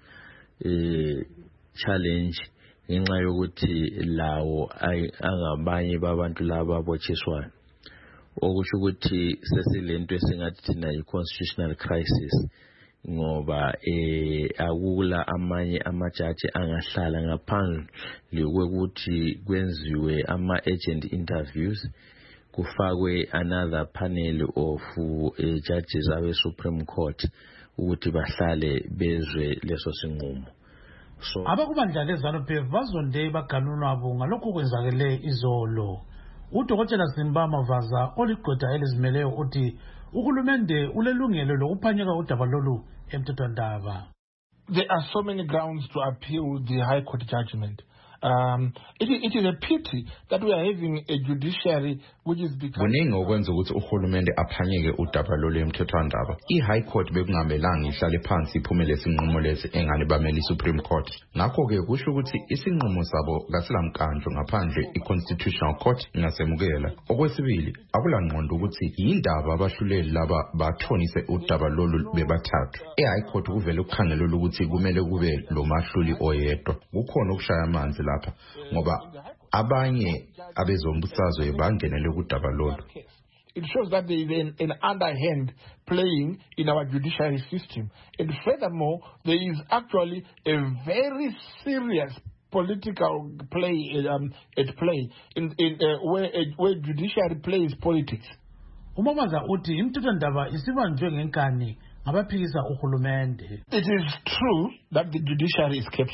eh challenge ngenxa yokuthi lawo angabanye babantu laba abotshiswayo. Okusho ukuthi sesilento esingathi thina i-constitutional crisis ngoba eh akula amanye amajaji angahlala ngaphandle kokuthi kwenziwe ama-agent interviews kufakwe another panel of uh, judges abe-Supreme Court ukuthi bahlale bezwe leso sinqumo. So abakubandla leZANU-P F bazonde baganunwa abo ngalokho kwenzakele izolo. Udokotela Simba Mavaza oligqwetha elizimeleyo uthi uhulumende ulelungelo lokuphanyeka udaba lolu emthethwandaba. There are so many grounds to appeal the High Court judgment. Um, it, it is a pity that we are having a judiciary which is becoming... Kuningi okwenza ukuthi uhulumende aphanyeke udaba lolu emthethwandaba. I-High Court bekungamelanga ihlale phansi iphumele isinqumo lesi engane bamele i-Supreme Court. Ngakho-ke kusho ukuthi isinqumo sabo kasilamkandlo ngaphandle i-Constitutional Court ingasemukela. Okwesibili, akulangqondo ukuthi yindaba abahluleli laba bathonise udaba lolu bebathathu. I-High Court kuvele ukukhangelwa ukuthi kumele kube lo mahluli oyedwa. Kukhona ukushaya amanzi lapha ngoba abanye abezombusazwe bangenele kudaba lolu. It shows that there is an, an underhand playing in our judiciary system. And furthermore, there is actually a very serious political play um, at play in, in uh, where, uh, where judiciary plays politics. Umamaza uthi imthethwandaba isibanjwe ngenkani ngabaphikisa uhulumende. It is true that the judiciary is captured.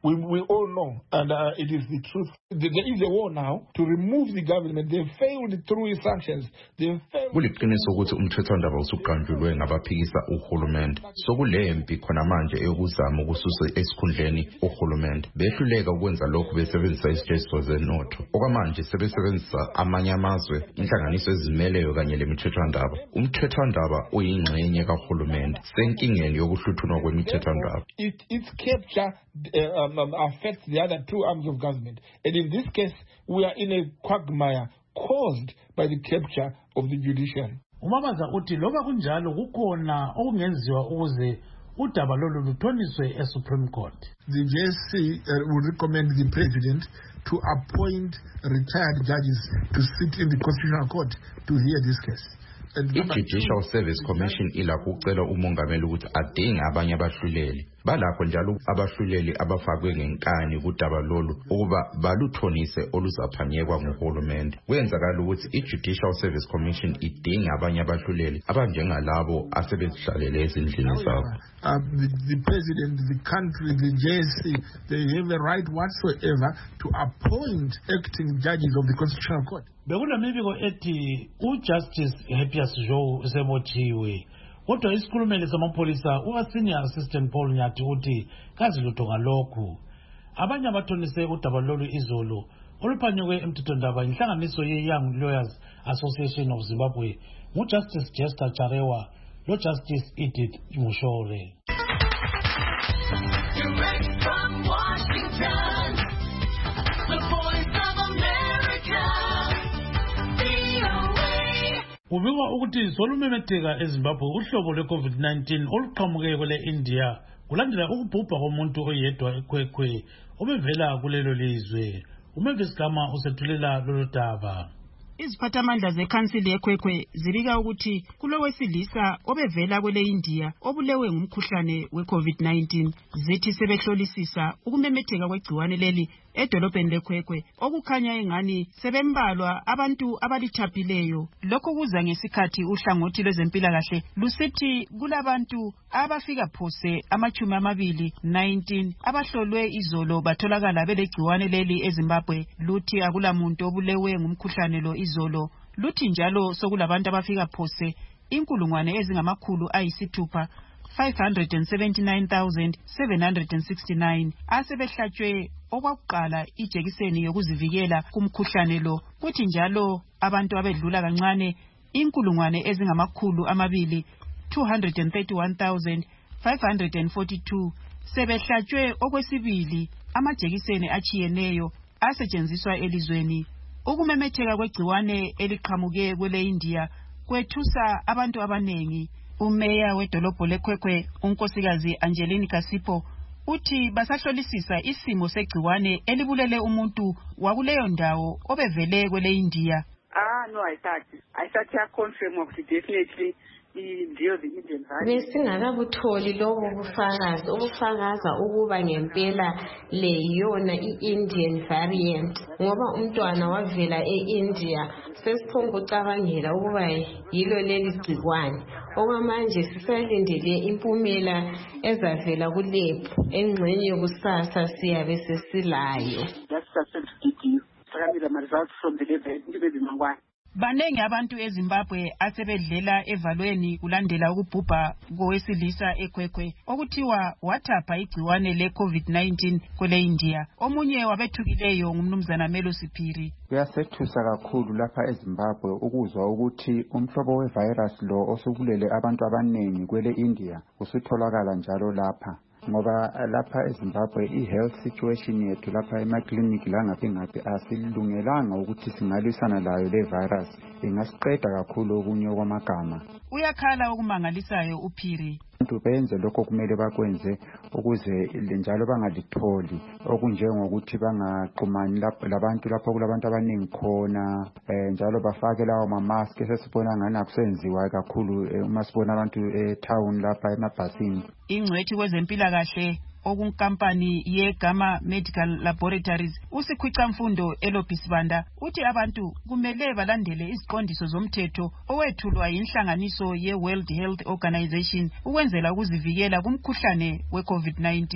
We, we all know, and uh, it is the truth. There is a war now to remove the government. They failed through its sanctions. They failed. Kuliqiniso ukuthi umthethwandaba usuqanjulwe ngabaphikisa uhulumende. Sokulempi khona manje eyokuzama ukususa esikhundleni uhulumende. Behluleka ukwenza lokho besebenzisa izijeziso zenotho. Okwamanje sebesebenzisa amanye amazwe, inhlanganiso ezimeleyo kanye lemithethwandaba. Umthethwandaba uyingxenye kahulumende. Senkingeni yokuhluthunwa kwemithethwandaba. It, its capture uh, um, um, affects the other two arms of government. And in this case, we are in a quagmire caused by the capture of the judiciary. Umabaza uthi loba kunjalo kukhona okungenziwa ukuze udaba lolu luthoniswe e-Supreme Court. The J S C uh, would recommend the president to appoint retired judges to sit in the Constitutional Court to hear this case. I-Judicial Service Commission ilakho ucela umongameli ukuthi adinge abanye abahluleli. Balapho njalo abahluleli abafakwe ngenkani kudaba lolu ukuba baluthonise oluzaphanyekwa nguhulumende. Kwenzakala ukuthi i-Judicial Service Commission idinge abanye abahluleli abanjengalabo asebezihlalele ezindlini zabo. Uh, the, the president, the country, the J S C, they have a right whatsoever to appoint acting judges of the Constitutional Court. Bekunemibiko ethi uJustice Happiest Joe usebotshiwe. Kodwa isikhulumeli samapholisa uwa-Senior Assistant Paul Nyathi uthi kazi lutho ngalokhu. Abanye abathonise udaba lolu izolo oluphanyekwe emthethwandaba inhlanganiso ye-Young Lawyers Association of Zimbabwe nguJustice Jester Charewa loJustice Edith Mushore. Direct from Washington, the voice of America, V O A. Kubikwa ukuthi solumemetheka eZimbabwe uhlobo lwe-COVID nineteen oluqhamuke kwele India kulandela ukubhubha komuntu oyedwa eKwekwe obevela kulelo lizwe. Umavis Gama usethulela lolu daba. Iziphathamandla zekhansili yeKwekwe zibika ukuthi kulowesilisa obevela kwele India obulewe ngumkhuhlane we-COVID nineteen zithi sebehlolisisa ukumemetheka kwegciwane leli edolobheni leKwekwe okukhanya engani sebembalwa abantu abalithapileyo. Lokho kuza ngesikhathi uhlangothi lwezempilakahle lusithi kulabantu abafika phose amachumi amabili nineteen abahlolwe izolo batholakala belegciwane leli eZimbabwe. Luthi akulamuntu obulewe ngumkhuhlane lo izolo. Luthi njalo sokulabantu abafika phose inkulungwane ezingamakhulu ayisithupha five hundred seventy-nine thousand seven hundred sixty-nine asebehlatshwe okwakuqala ijekiseni yokuzivikela kumkhuhlane lo. Kuthi njalo abantu abedlula kancane inkulungwane ezingamakhulu amabili two hundred thirty-one thousand five hundred forty-two sebehlatshwe okwesibili amajekiseni achiyeneyo asetshenziswa elizweni. Ukumemetheka kwegciwane eliqhamuke kwele India kwethusa abantu abanengi. Umeya wedolobho leKwekwe unkosikazi Angeline Kasipo uthi basahlolisisa isimo segciwane elibulele umuntu wakuleyo ndawo obevele kwele India. Ah no, I thought I thought I confirm ukuthi definitely ndiyo the Indian virus. Besingakabutholi lobo bufakazi obufakaza ukuba ngempela le yona i-Indian variant ngoba umntwana wavela e-India sesiphonga ucabangela ukuba yilo leli gciwane. Okwamanje sisalindele impumela ezavela kulab engxenye yokusasa siyabe sesilayo. That's just to give you the results from the lab. Banengi abantu eZimbabwe asebedlela evalweni kulandela ukubhubha kowesilisa eKwekwe okuthiwa wathapha igciwane le-COVID nineteen kwele India. Omunye wabethukileyo ngumnumzana Melo Siphiri. Kuyasethusa kakhulu lapha eZimbabwe ukuzwa ukuthi umhlobo wevirus lo osubulele abantu abanengi kwele India usutholakala njalo lapha. Ngoba lapha eZimbabwe i-health situation yethu lapha emaklinikhi langaphi ngaphi asilungelanga ukuthi singalwisana layo le virus. Ingasiqeda kakhulu okunye kwamagama. Uyakhala okumangalisayo uPhiri. Abantu benze lokho kumele bakwenze ukuze njalo bangalitholi okunjengokuthi bangaxhumani labantu lapho kulabantu abaningi khona njalo bafake lawo mamask esesibona ngani akusenziwa kakhulu uma sibona abantu etown lapha emabhasini. Ingcwethi kwezempilakahle okunkampani yeGama Medical Laboratories usikhwica mfundo eLobhisibanda uthi abantu kumele balandele iziqondiso zomthetho owethulwa yinhlanganiso ye-World Health Organization ukwenzela ukuzivikela kumkhuhlane we-COVID nineteen.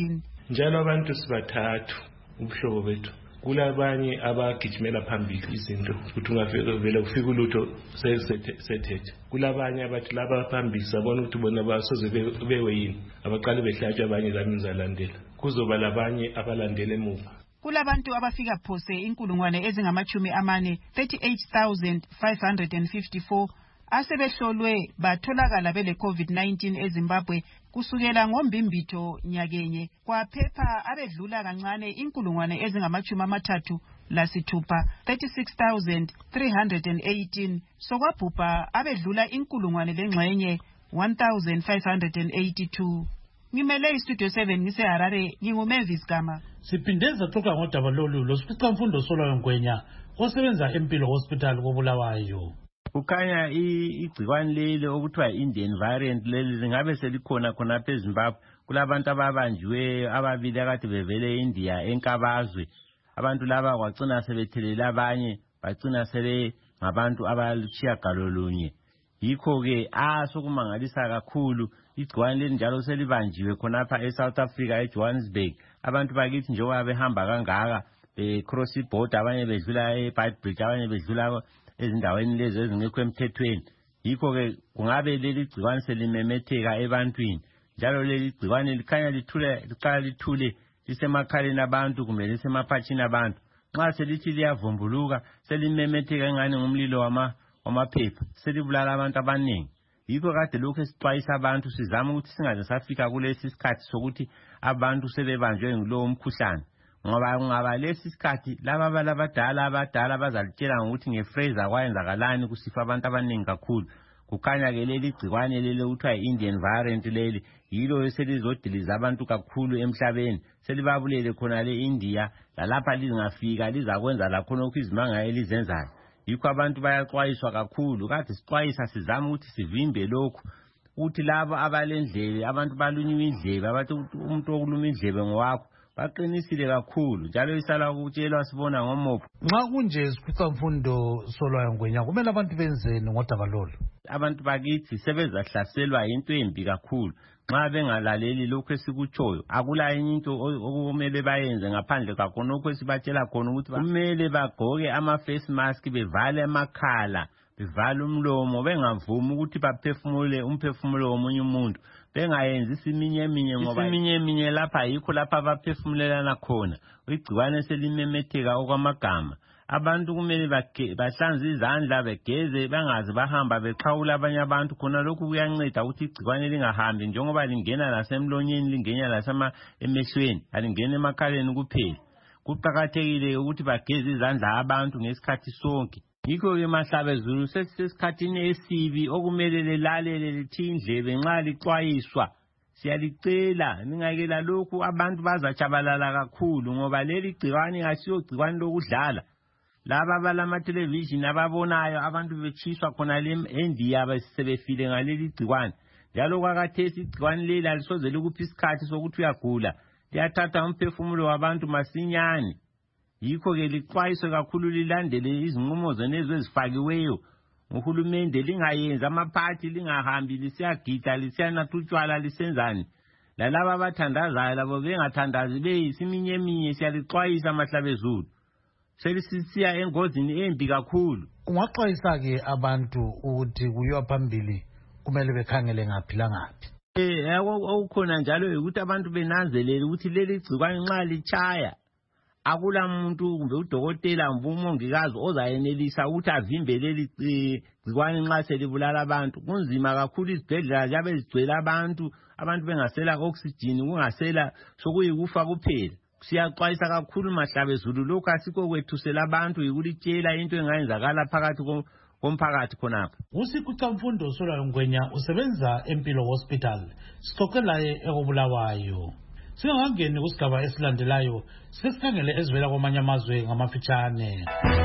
njalo abantu sibathathu ubuhlobo bethu. Kulabanye abagijimela phambili izinto ukuthi ungavele ufike ulutho sethethe. Kulabanye abathi laba phambili sabona ukuthi bona basoze bewe yini abaqale behlatshwe abanye laminzalandela. Kuzoba labanye abalandele emuva. Kulabantu abafika phose inkulungwane ezingamachumi amane thirty-eight thousand five hundred fifty-four asebehlolwe batholakala bele COVID nineteen eZimbabwe kusukela ngombimbitho nyakenye kwaphepha abedlula kancane inkulungwane ezingamachumi amathathu lasithupha thirty-six thousand three hundred eighteen sokwabhubha abedlula inkulungwane lengxenye one thousand five hundred eighty-two. Ngimele istudio seven ngiseHarare nginguMavis Gama. Siphindeza xoxa ngodaba lolu losiphicamfundo Solwayo Ngwenya osebenza eMpilo Hospital koBulawayo. Kukhanya igcikwane leli okuthiwa Indian variant leli lingabe selikhona khona phe eZimbabwe. Kulabantu ababanjiwe ababili akade bevele eIndia enkabazwe. Abantu laba kwagcina sebethelela abanye bagcina sele ngabantu abalutshiya galolunye. Yikho ke ah sokumangalisa kakhulu igcikwane leli njalo selibanjiwe khona pha eSouth Africa eJohannesburg. Abantu bakithi njengoba behamba kangaka be cross border abanye bedlula eBeitbridge abanye bedlula ezindaweni lezi ezingekho emthethweni. Yikho ke kungabe leli gcikwane selimemetheka ebantwini njalo leli gcikwane likhanya lithule liqala lithule lisemakhaleni abantu kumbe lisemaphatshini abantu. Nxa selithi liyavumbuluka selimemetheka engani ngumlilo wama wamaphepha selibulala abantu abaningi. Yikho kade lokho esixwayisa abantu sizama ukuthi singaze safika kulesi sikhathi sokuthi abantu sebebanjwe ngulowo umkhuhlane. Ngoba ngaba lesi sikhathi laba abadala abadala bazalitshela ngokuthi ngeFraser kwayenzakalani kusifa abantu abaningi kakhulu. Kukhanya ke leli gcikwane leli okuthiwa Indian variant leli yilo eselizodiliza abantu kakhulu emhlabeni. Selibabulele khona le India lalapha lingafika lizakwenza lakhona okuzimanga elizenzayo. Yikho abantu bayaxwayiswa kakhulu. Kade sixwayisa sizama ukuthi sivimbe lokhu. Uthi laba abalendlebe abantu balunyiwe indlebe abathi umuntu okuluma indlebe ngowakho. Baqinisile kakhulu njalo isala ukutshelwa sibona ngomopho. Nxa kunje isiphicamfundo Solwayo Ngwenya kumele abantu benzeni ngodaba lolu? Abantu bakithi sebezahlaselwa into embi kakhulu. Nxa bengalaleli lokho esikutshoyo akula enye into okumele bayenze ngaphandle kakhona lokho esibatshela khona ukuthi kumele bagqoke ama face mask bevale amakhala bevale umlomo bengavumi ukuthi baphefumule umphefumulo womunye umuntu. Bengayenzi isiminye eminye ngoba isiminye eminye lapha yikho lapha abaphefumulelana khona. Igcikwane selimemetheka okwamagama. Abantu kumele bahlanze izandla begeze bangazi bahamba beqhawula abanye abantu khona lokhu kuyanceda ukuthi igcikwane lingahambi njengoba lingena lasemlonyeni lingena lasema emehlweni alingena emakhaleni kuphela. Kuqakathekile ukuthi bageze izandla abantu ngesikhathi sonke. Yikho ke mahlabezulu sesisikhathini esibi okumele lelalele lithi indlebe nxa lixwayiswa. Siyalicela ningakela lokhu abantu bazachabalala kakhulu ngoba leli gcikwane asiyo gcikwane lokudlala. Laba abalama television ababonayo abantu bechiswa khona le India basebefile ngaleli gcikwane. Njalo kwakathesi igcikwane leli alisoze likuphi isikhathi sokuthi uyagula. Liyathatha umphefumulo wabantu masinyane. Yikho ke lixwayiswe kakhulu lilandele izinqumo zenezo ezifakiweyo. Uhulumende lingayenza amaphathi lingahambi lisiyagida lisiyanatutshwala lisenzani. Lalaba abathandazayo labo bengathandazi beyisiminye eminye siyalixwayisa mahlabezulu. Selisisiya engozini embi kakhulu. Ungaxwayisa ke abantu ukuthi kuyiwa phambili kumele bekhangele ngaphi langaphi. Eh okukhona njalo ukuthi abantu benanzelele ukuthi leli gcikwane nxa lichaya akula muntu kumbe udokotela kumbe umongikazi ozayenelisa ukuthi avimbe leli gcikwane nxa selibulala abantu. Kunzima kakhulu izibhedlela jabe zigcwele abantu abantu bengasela oxygen kungasela sokuyikufa kuphela. Siyaxwayisa kakhulu mahlabezulu lokho asikho kwethusela abantu yikulitshela into engayenzakala phakathi komphakathi khonapha. Usiphicamfundo Solwayo Ngwenya usebenza eMpilo Hospital. Sixoxe laye ekobulawayo. Singangeni kusigaba esilandelayo sesikhangele ezivela kwamanye amazwe ngamafitshane.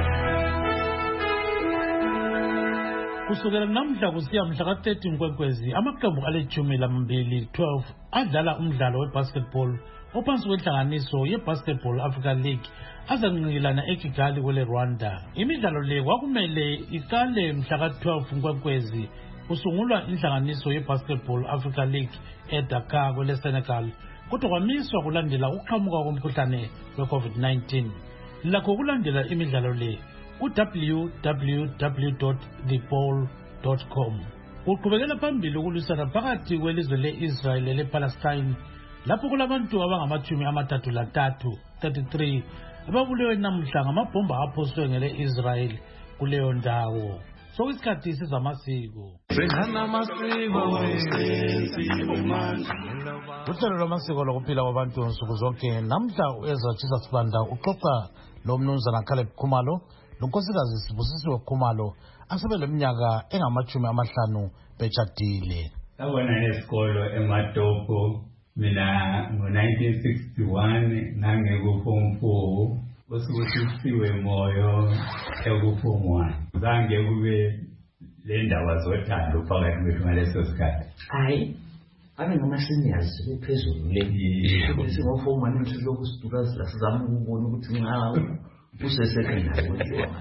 Kusukela namhla kusiya mhla ka thirty Nkwenkwezi amaqembu alethumi lamabili twelve adlala umdlalo webasketball ophansi kwenhlanganiso yeBasketball Africa League azanqilana eKigali kwele Rwanda. Imidlalo le kwakumele iqale mhla ka twelve Nkwenkwezi kusungulwa inhlanganiso yeBasketball Africa League eDakar kwele Senegal. kodwa kwamiswa kulandela ukuqhamuka komkhuhlane we-covid nineteen. Lakho kulandela imidlalo le ku-w w w dot the ball dot com. Kuqhubekela phambili ukulwisana phakathi kwelizwe le-Israel le-Palestine lapho kulabantu abangamashumi amathathu lantathu thirty-three ababulewe namhla ngamabhomba aphoswe ngele-Israel kuleyo ndawo. Sokuyisikhathi sezamasiko. Uhlelo lwamasiko lokuphila kwabantu nsuku zonke namhla uEzra Jesus Banda uxoxa lo mnumzana Caleb Khumalo lonkosikazi Sibusisiwe Khumalo asebeleminyaka engamashumi amahlanu betshadile. Sabona nesikolo eMatopo mina ngo-nineteen sixty-one ngangekuform four osikusiwe moyo ekuform one. Zange kube le ndaba zothando phakathi kwethu ngaleso sikhathi. Hayi abe ngama-seniors bephezulu le singoform one silokhu sidukazela sizama ukubona ukuthi nxa usesekendari wenziwa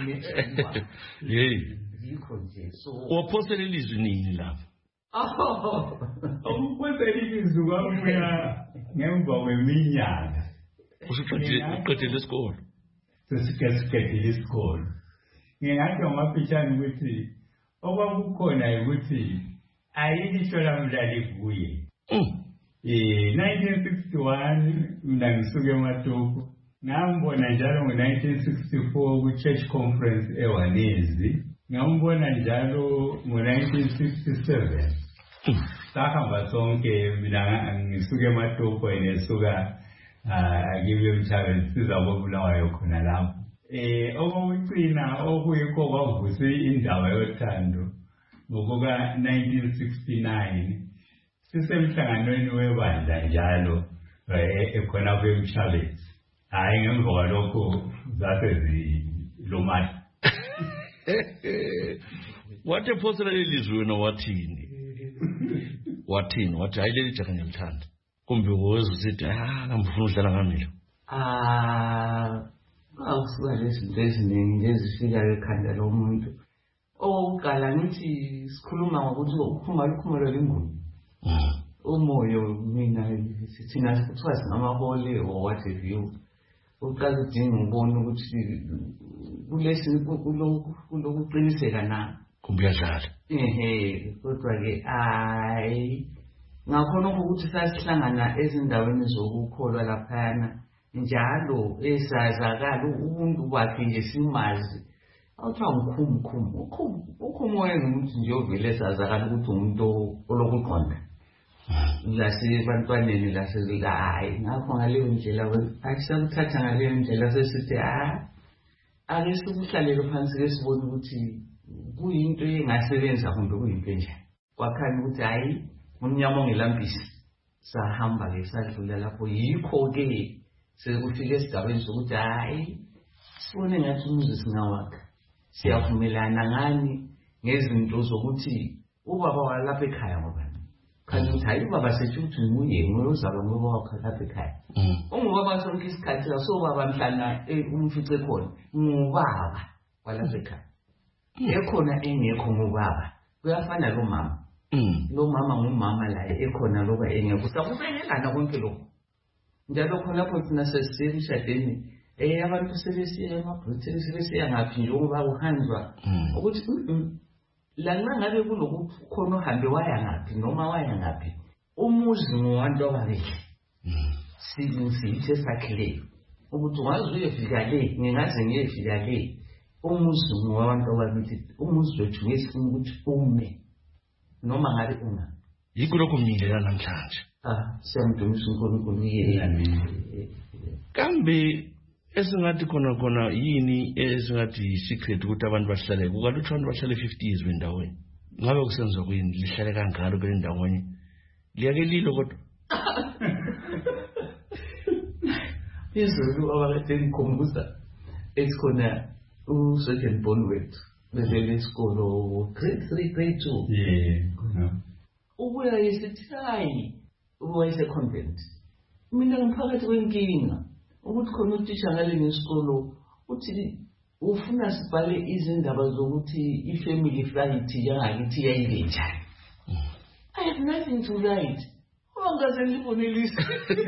yeyi yikho nje so waphosela ilizwi nini lapho? Ukuphosela ilizwi kwabuya ngemva kweminyaka usuqedile isikolo sesike siqedile isikolo. Ngingathi ngamaphishana ukuthi okwakukhona ukuthi ayilisho lamdlali kuye. Eh nineteen sixty-one mina ngisuke eMatopo ngambona njalo ngo-nineteen sixty-four ku-church conference eWanezi, ngambona njalo ngo-nineteen sixty-seven. Sahamba sonke mina ngisuke eMatopo nesuka akibe umthabe siza kobulawayo khona lapho. Eh okokucina okuyikho kwavuse indaba yothando ngokuka nineteen sixty-nine sisemhlanganweni webandla njalo ekhona kwemshabethi. Hayi ngemva kwalokho zase zilomati. Wathi phosela ilizwi wena wathini? Wathini? Wathi hayi leli jaha ngiyalithanda. Kumbe wozusithi ah ngifuna udlala ngamilo. Ah akusuka lezinto eziningi ezifikayo ekhanda lomuntu. Oqala ngithi sikhuluma ngokuthi ukhumalo ukhumalo lenguni. Umoyo mina sithina sithiwa sinamahole or what have you. Uqala udinga ubona ukuthi kulesi kulokuqiniseka na kumbe yadlala. Ehe kodwa ke hayi ngakhona ukuthi sasihlangana ezindaweni zokukholwa laphana njalo esazakala umuntu wakhe nje simazi awuthiwa ngkhumkhumu ukhumu wayengumuntu nje ovele esazakala ukuthi umuntu olokuqonda lasebantwaneni lasezila hayi ngakho ngaleyo ndlela akusakuthatha ngaleyo ndlela sesithi hayi ake sikuhlalele phansi ke sibone ukuthi kuyinto engasebenza kumbe kuyinto enjani. Kwakhanya ukuthi hayi umnyama ongelambisi sahamba ke sadlula lapho yikho ke sekufika esigabeni sokuthi hayi sibone ngathi umuzi singawakha siyavumelana ngani ngezinto zokuthi ubaba walapha ekhaya ngoba khanya ukuthi hayi ubaba sethu ukuthi nguye ngozalwa ngoba wakha lapha ekhaya. Ungubaba sonke isikhathi so baba mhlana umfice khona ngubaba walapha ekhaya ekhona engekho ngubaba kuyafana lo mama. Lo mama ngumama la ekhona loba engekho sakubengelana konke lokho njalo khona lapho thina sesishadeni eh abantu sebesiya emabhotini sebesiya ngaphi njengoba uhanjwa ukuthi la ngabe kulokuthi khona uhambe waya ngaphi noma waya ngaphi umuzi ngowantu ababili sithi sakhileyo ukuthi wazi uyefika le ngingaze ngiyefika le umuzi ngowantu ababili umuzi wethu ngesifuna ukuthi ume noma ngabe una yikho lokho mnilela namhlanje. Ah siyamdumisa uNkulunkulu yini kambe esingathi khona khona yini esingathi secret ukuthi abantu bahlale kukaluthi abantu bahlale fifty years wendaweni ngabe kusenza kuyini lihlale kangalo kule ndawo enye liyake lilo kodwa izulu abakade ngikhumbuza esikhona u-second born wethu bevele isikolo grade three grade two yeah ubuya yesithi hayi wayese-convent mina ngiphakathi kwenkinga ukuthi khona uthisha ngale ngesikolo uthi ufuna sibhale izindaba zokuthi ifamily flight yangakithi yayile njani. I have nothing to write. Ongaze ngibonelise.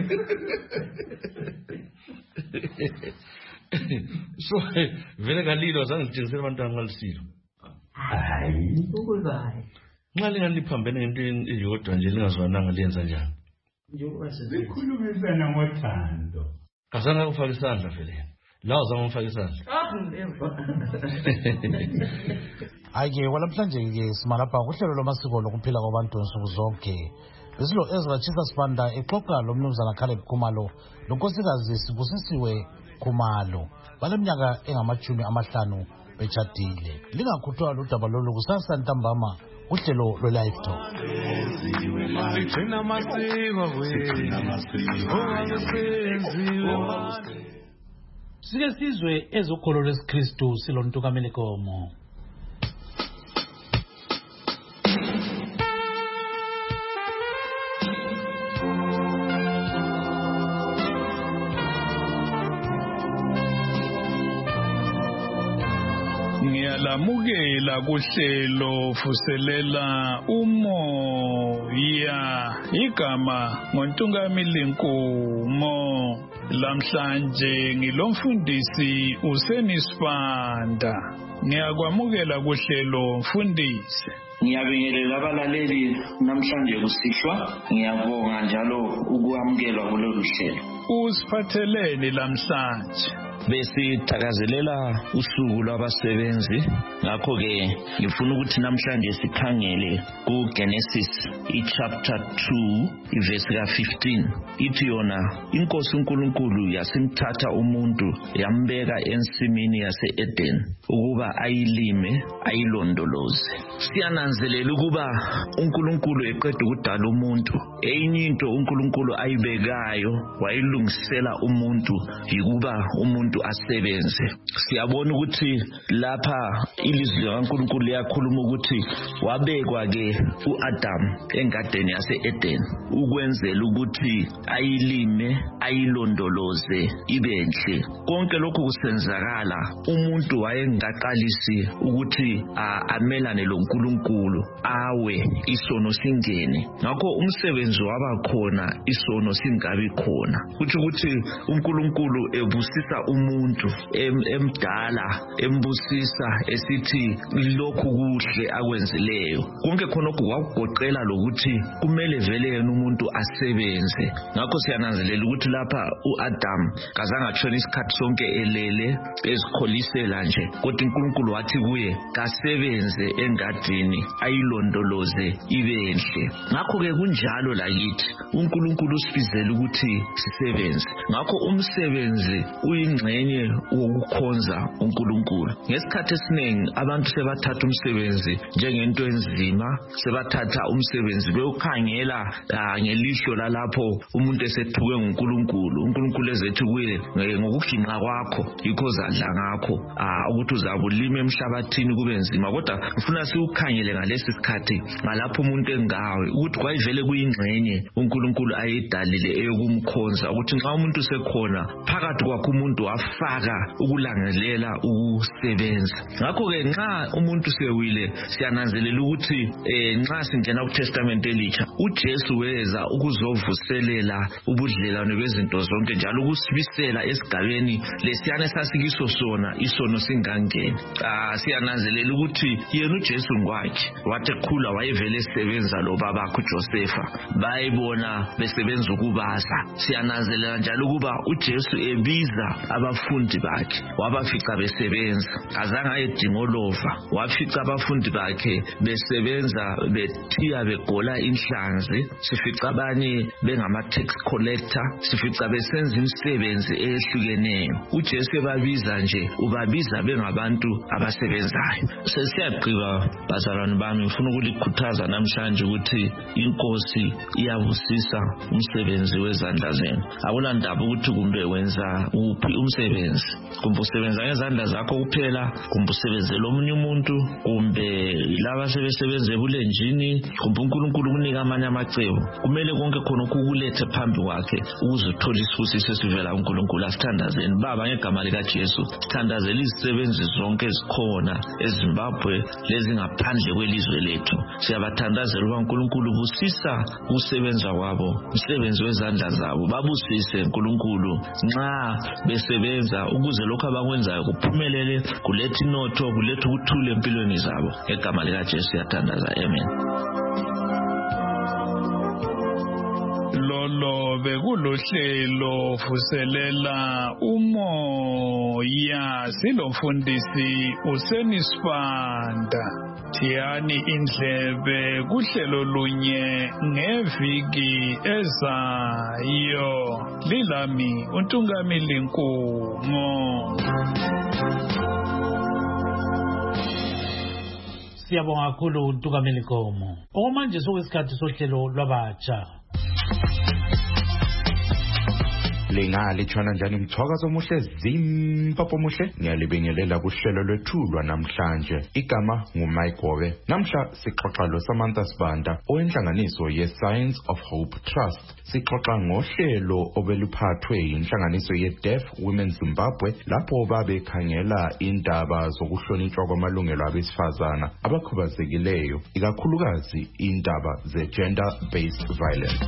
So vele kalilo zange ngitshengisele abantwana ngalisilo. Hayi, ukuzayo. Nxa linganiphambene ngento eyodwa nje lingazwananga liyenza njani? Njengoba sikhulumisana ngothando. Kazange ufake isandla vele. La uzama ufake isandla. Ayike walamhlanje ke simalapha kuhlelo lomasiko lokuphila kwabantu nsuku zonke. Besilo Ezra Chisa Sibanda exoxa lo mnumzana Caleb Khumalo lonkosikazi Sibusisiwe Khumalo baleminyaka engamachumi amahlanu bechadile. Lingakhuthwa ludaba lolu kusasa ntambama uhlelo lo live talk. Sike sizwe ezokholo lesiKristu silonto kaMelikomo. Ngiyalamukela kuhlelo fuselela umoya igama ngoNtungamili Nkumo. Lamhlanje ngilomfundisi uSenisibanda. Ngiyakwamukela kuhlelo mfundisi. Ngiyabingelela abalaleli namhlanje kusihlwa. Ngiyabonga njalo ukwamukelwa kulolu hlelo. Usiphatheleni lamhlanje? Besithakazelela usuku lwabasebenzi, ngakho ke ngifuna ukuthi namhlanje sikhangele ku Genesis i-chapter two iverse ka fifteen. Ithi yona inkosi uNkulunkulu yasimthatha umuntu yambeka ensimini yase-Eden ukuba ayilime ayilondoloze. Siyananzelela ukuba uNkulunkulu eqeda ukudala umuntu, enye into uNkulunkulu ayibekayo wayilungisela umuntu yikuba umuntu asebenze. Siyabona ukuthi lapha ilizwi likaNkulunkulu liyakhuluma ukuthi wabekwa ke uAdam engadini yase-Eden ukwenzela ukuthi ayilime ayilondoloze ibenhle. Konke lokhu kusenzakala umuntu wayengaqalisi ukuthi amelane loNkulunkulu awe isono singene. Ngakho umsebenzi waba khona isono singabi khona. Kuthi ukuthi uNkulunkulu ebusisa umuntu em, emdala embusisa esithi lokhu kuhle akwenzileyo. Konke khonokho kwakugoqela lokuthi kumele vele yena umuntu asebenze. Ngakho siyananzelela ukuthi lapha uAdam kazange atshone isikhathi sonke elele ezikholisela nje, kodwa uNkulunkulu wathi kuye kasebenze engadini ayilondoloze ibenhle. Ngakho ke kunjalo lakithi uNkulunkulu usifizela ukuthi sisebenze. Ngakho umsebenzi uyingxenye wokukhonza uNkulunkulu. Ngesikhathi esiningi abantu sebathatha umsebenzi njengento enzima, sebathatha umsebenzi bewukhangela ngelihlo lalapho umuntu esethuke nguNkulunkulu. uNkulunkulu ezethi kuye ngokuginqa kwakho yikho zadla ngakho ukuthi uzabulima emhlabathini kube nzima. Kodwa ngifuna siukhangele ngalesi sikhathi ngalapho umuntu engawe ukuthi kwayivele kuyingxenye uNkulunkulu ayidalile eyokumkhonza, ukuthi nxa umuntu sekhona phakathi kwakho umuntu wafaka ukulangelela ukusebenza. Ngakho ke nxa umuntu sewile siyananzelela ukuthi eh nxa singena kuTestament elitsha uJesu weza ukuzovuselela ubudlelwane bezinto zonke njalo ukusibisela esigabeni lesiyana sasikiso sona isono singangeni. Ah siyananzelela ukuthi yena uJesu ngwakhe wathi ekhula wayevele esebenza lo babakho uJosefa, bayibona besebenza ukubaza. Siyananzelela njalo ukuba uJesu ebiza abafundi bakhe wabafica besebenza, azange ayedinga olova. Wafica abafundi bakhe besebenza bethiya begola inhlanzi, sifica abanye bengama tax collector, sifica besenza imisebenzi ehlukeneyo. uJesu ebabiza nje ubabiza bengabantu abasebenzayo. Sesiyagqiba bazalwane bami, ngifuna ukulikhuthaza namhlanje ukuthi inkosi iyabusisa umsebenzi wezandla zenu. Akulandaba ukuthi kumbe wenza uphi umsebenzi. Kumbe usebenza ngezandla zakho kuphela, kumbe usebenzela omunye umuntu, kumbe laba sebesebenza ebulenjini, kumbe uNkulunkulu unika amanye amacebo. Kumele konke khona ukukulethe phambi kwakhe ukuze uthole isibusiso esivela kuNkulunkulu. Asithandazeni Baba ngegama likaJesu, sithandazela izisebenzi zonke ezikhona eZimbabwe lezi ngaphandle kwelizwe lethu. Siyabathandazela uba uNkulunkulu busisa ukusebenza kwabo, umsebenzi wezandla zabo, babusise uNkulunkulu nxa besebenza ukuze lokho abakwenzayo kuphumelele, kulethe inotho, kulethe ukuthula empilweni zabo. Ngegama likaJesu siyathandaza. Amen. Lolo bekulohlelo vuselela umoya silomfundisi uSenisibanda. Thiyani indlebe kuhlelo lunye ngeviki ezayo. Lilami uNtungamili Nkumo. Siyabonga kakhulu uNtungamili Nkomo. Okwamanje sokwesikhathi sohlelo lwabatsha. Lingalitshona njani mthwakazo omuhle Zimbabwe muhle, ngiyalibingelela kuhlelo lwethulwa namhlanje. Igama nguMayigobe. Namhla sixoxa lo Samantha Sibanda owenhlanganiso ye-Science of Hope Trust. Sixoxa ngohlelo obeluphathwe inhlanganiso ye-Deaf Women Zimbabwe lapho babekhangela indaba zokuhlonitshwa kwamalungelo abesifazana abakhubazekileyo, ikakhulukazi indaba ze-gender based violence.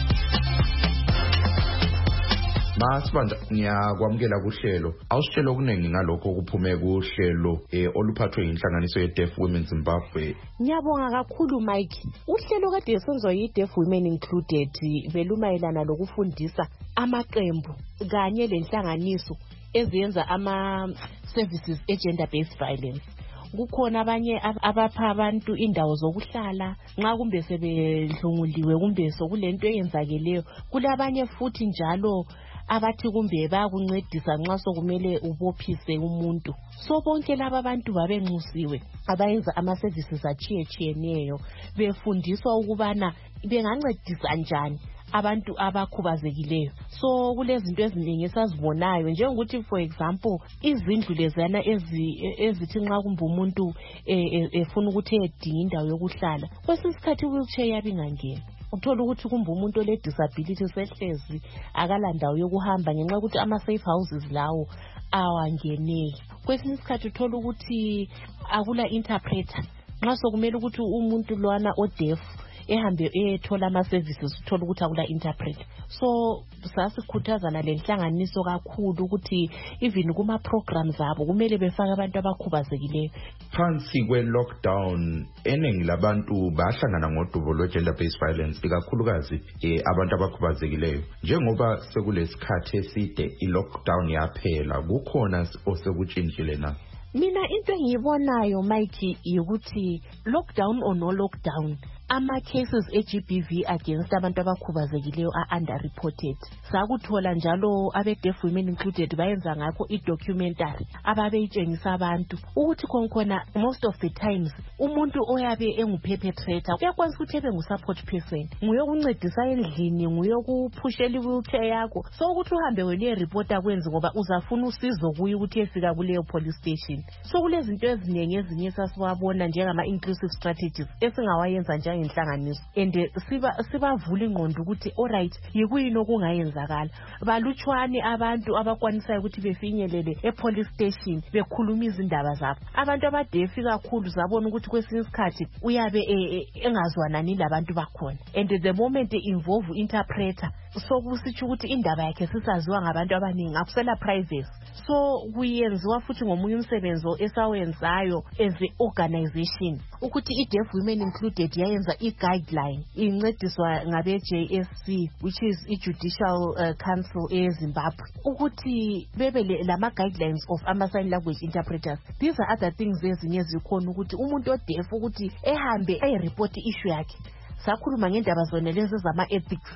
Masibanda, ngiyakwamukela kuhlelo. Awusitshela okuningi ngalokho okuphume kuhlelo eh oluphathwe inhlanganiso ye-Deaf Women Zimbabwe. Ngiyabonga kakhulu Mike. Uhlelo kade senziwa yi-Deaf Women Included belumayelana lokufundisa amaqembu kanye lenhlanganiso eziyenza ama services e-gender based violence. Kukhona abanye abapha abantu indawo zokuhlala nxa kumbe sebedlunguliwe kumbe sokulento eyenzakeleyo. Kulabanye futhi njalo abathi kumbe bayakuncedisa nxa sokumele ubophise umuntu. So bonke laba abantu babenxusiwe abayenza ama services achiyechiyeneyo befundiswa ukubana bengancedisa njani abantu abakhubazekileyo. So kulezinto eziningi esazibonayo njengokuthi for example izindlu lezana ezithi nxa kumbe umuntu efuna ukuthi edinga indawo yokuhlala, kwesisikhathi wheelchair yabingangena. Uthola ukuthi kumbe umuntu ole disability sehlezi akala ndawo yokuhamba ngenxa ukuthi ama safe houses lawo awangeneki. Kwesinye isikhathi uthola ukuthi akula interpreter nxa sokumele ukuthi umuntu lwana odeaf ehambe ethola ama services uthola ukuthi akula interpreter. So sasikhuthazana lenhlanganiso kakhulu ukuthi even kuma programs abo kumele befake abantu abakhubazekileyo. Phansi kwe lockdown eningi labantu bahlangana ngodubo lwe gender based violence, ikakhulukazi eh abantu abakhubazekileyo. Njengoba sekulesikhathi eside i lockdown yaphela, kukhona osekutshintshile na? Mina into engiyibonayo Mike ukuthi lockdown or no lockdown, ama cases e-G B V against abantu abakhubazekileyo are underreported. Sakuthola njalo abe-Deaf Women Included bayenza ngakho i-documentary ababeyitshengisa abantu ukuthi khona most of the times umuntu oyabe enguperpetrator uyakwanisa ukuthi ebe ngu-support person, nguye ukuncedisa endlini, nguye ukuphushela i-wheelchair yakho. So ukuthi uhambe wena uyeripota kwenzi ngoba uzafuna usizo kuye ukuthi efika kuleyo police station. So kulezinto eziningi ezinye sasibabona njengama inclusive strategies esingawayenza njenge inhlanganiso and siba sibavula ingqondo ukuthi alright yikuyini okungayenzakala. Balutshwane abantu abakwanisayo ukuthi befinyelele e-police station bekhuluma izindaba zabo. Abantu abadefi kakhulu zabona ukuthi kwesinye isikhathi uyabe engazwanani labantu bakhona, and the moment involve interpreter so kusitsho ukuthi indaba yakhe sisaziwa ngabantu abaningi, akusela privacy. So kuyenziwa futhi ngomunye umsebenzi esawenzayo as a organization ukuthi i-Deaf Women Included yayenza i-guideline incediswa ngabe-J S C which is i-Judicial uh, Council eZimbabwe ukuthi bebe lama guidelines of ama-sign language interpreters. These are other things ezinye ezikhona ukuthi umuntu odeaf ukuthi ehambe ayireport issue yakhe. Sakhuluma ngendaba zona lezi zama ethics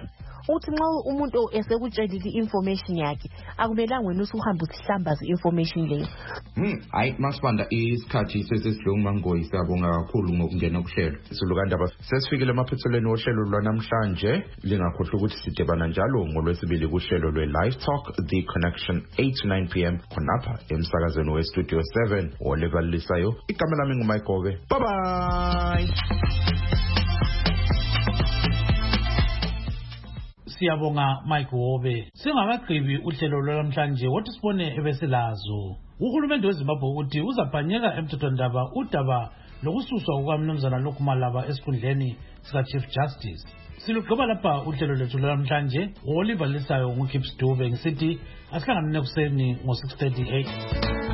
uthi nxa umuntu esekutshelile information yakhe akumelanga wena usuhamba usihlambaza information leyo. Hmm, hayi Masibanda isikhathi sesidlungu mangoyi siyabonga kakhulu ngokungena kuhlelo. Silukandaba sesifikile emaphethelweni wohlelo lwanamhlanje lingakhohlwa ukuthi sidebana njalo ngolwesibili kuhlelo lwe Live Talk The Connection eight to nine p m khonapha emsakazweni we Studio seven Oliver Lisayo. Igama lami nguMike Gobe. Bye bye. Siyabonga Mike Wobe. Singakagqibi uhlelo lwamhlanje wothi sibone ebesilazo. Uhulumende weZimbabwe uthi uzabhanyeka emthethwandaba udaba lokususwa kukaMnumzana Lokumalaba esikhundleni sika Chief Justice. Silugqiba lapha uhlelo lwethu lwamhlanje. Oliver Lisayo nguKips Dube ngisithi asihlangane kuseni ngo six thirty a m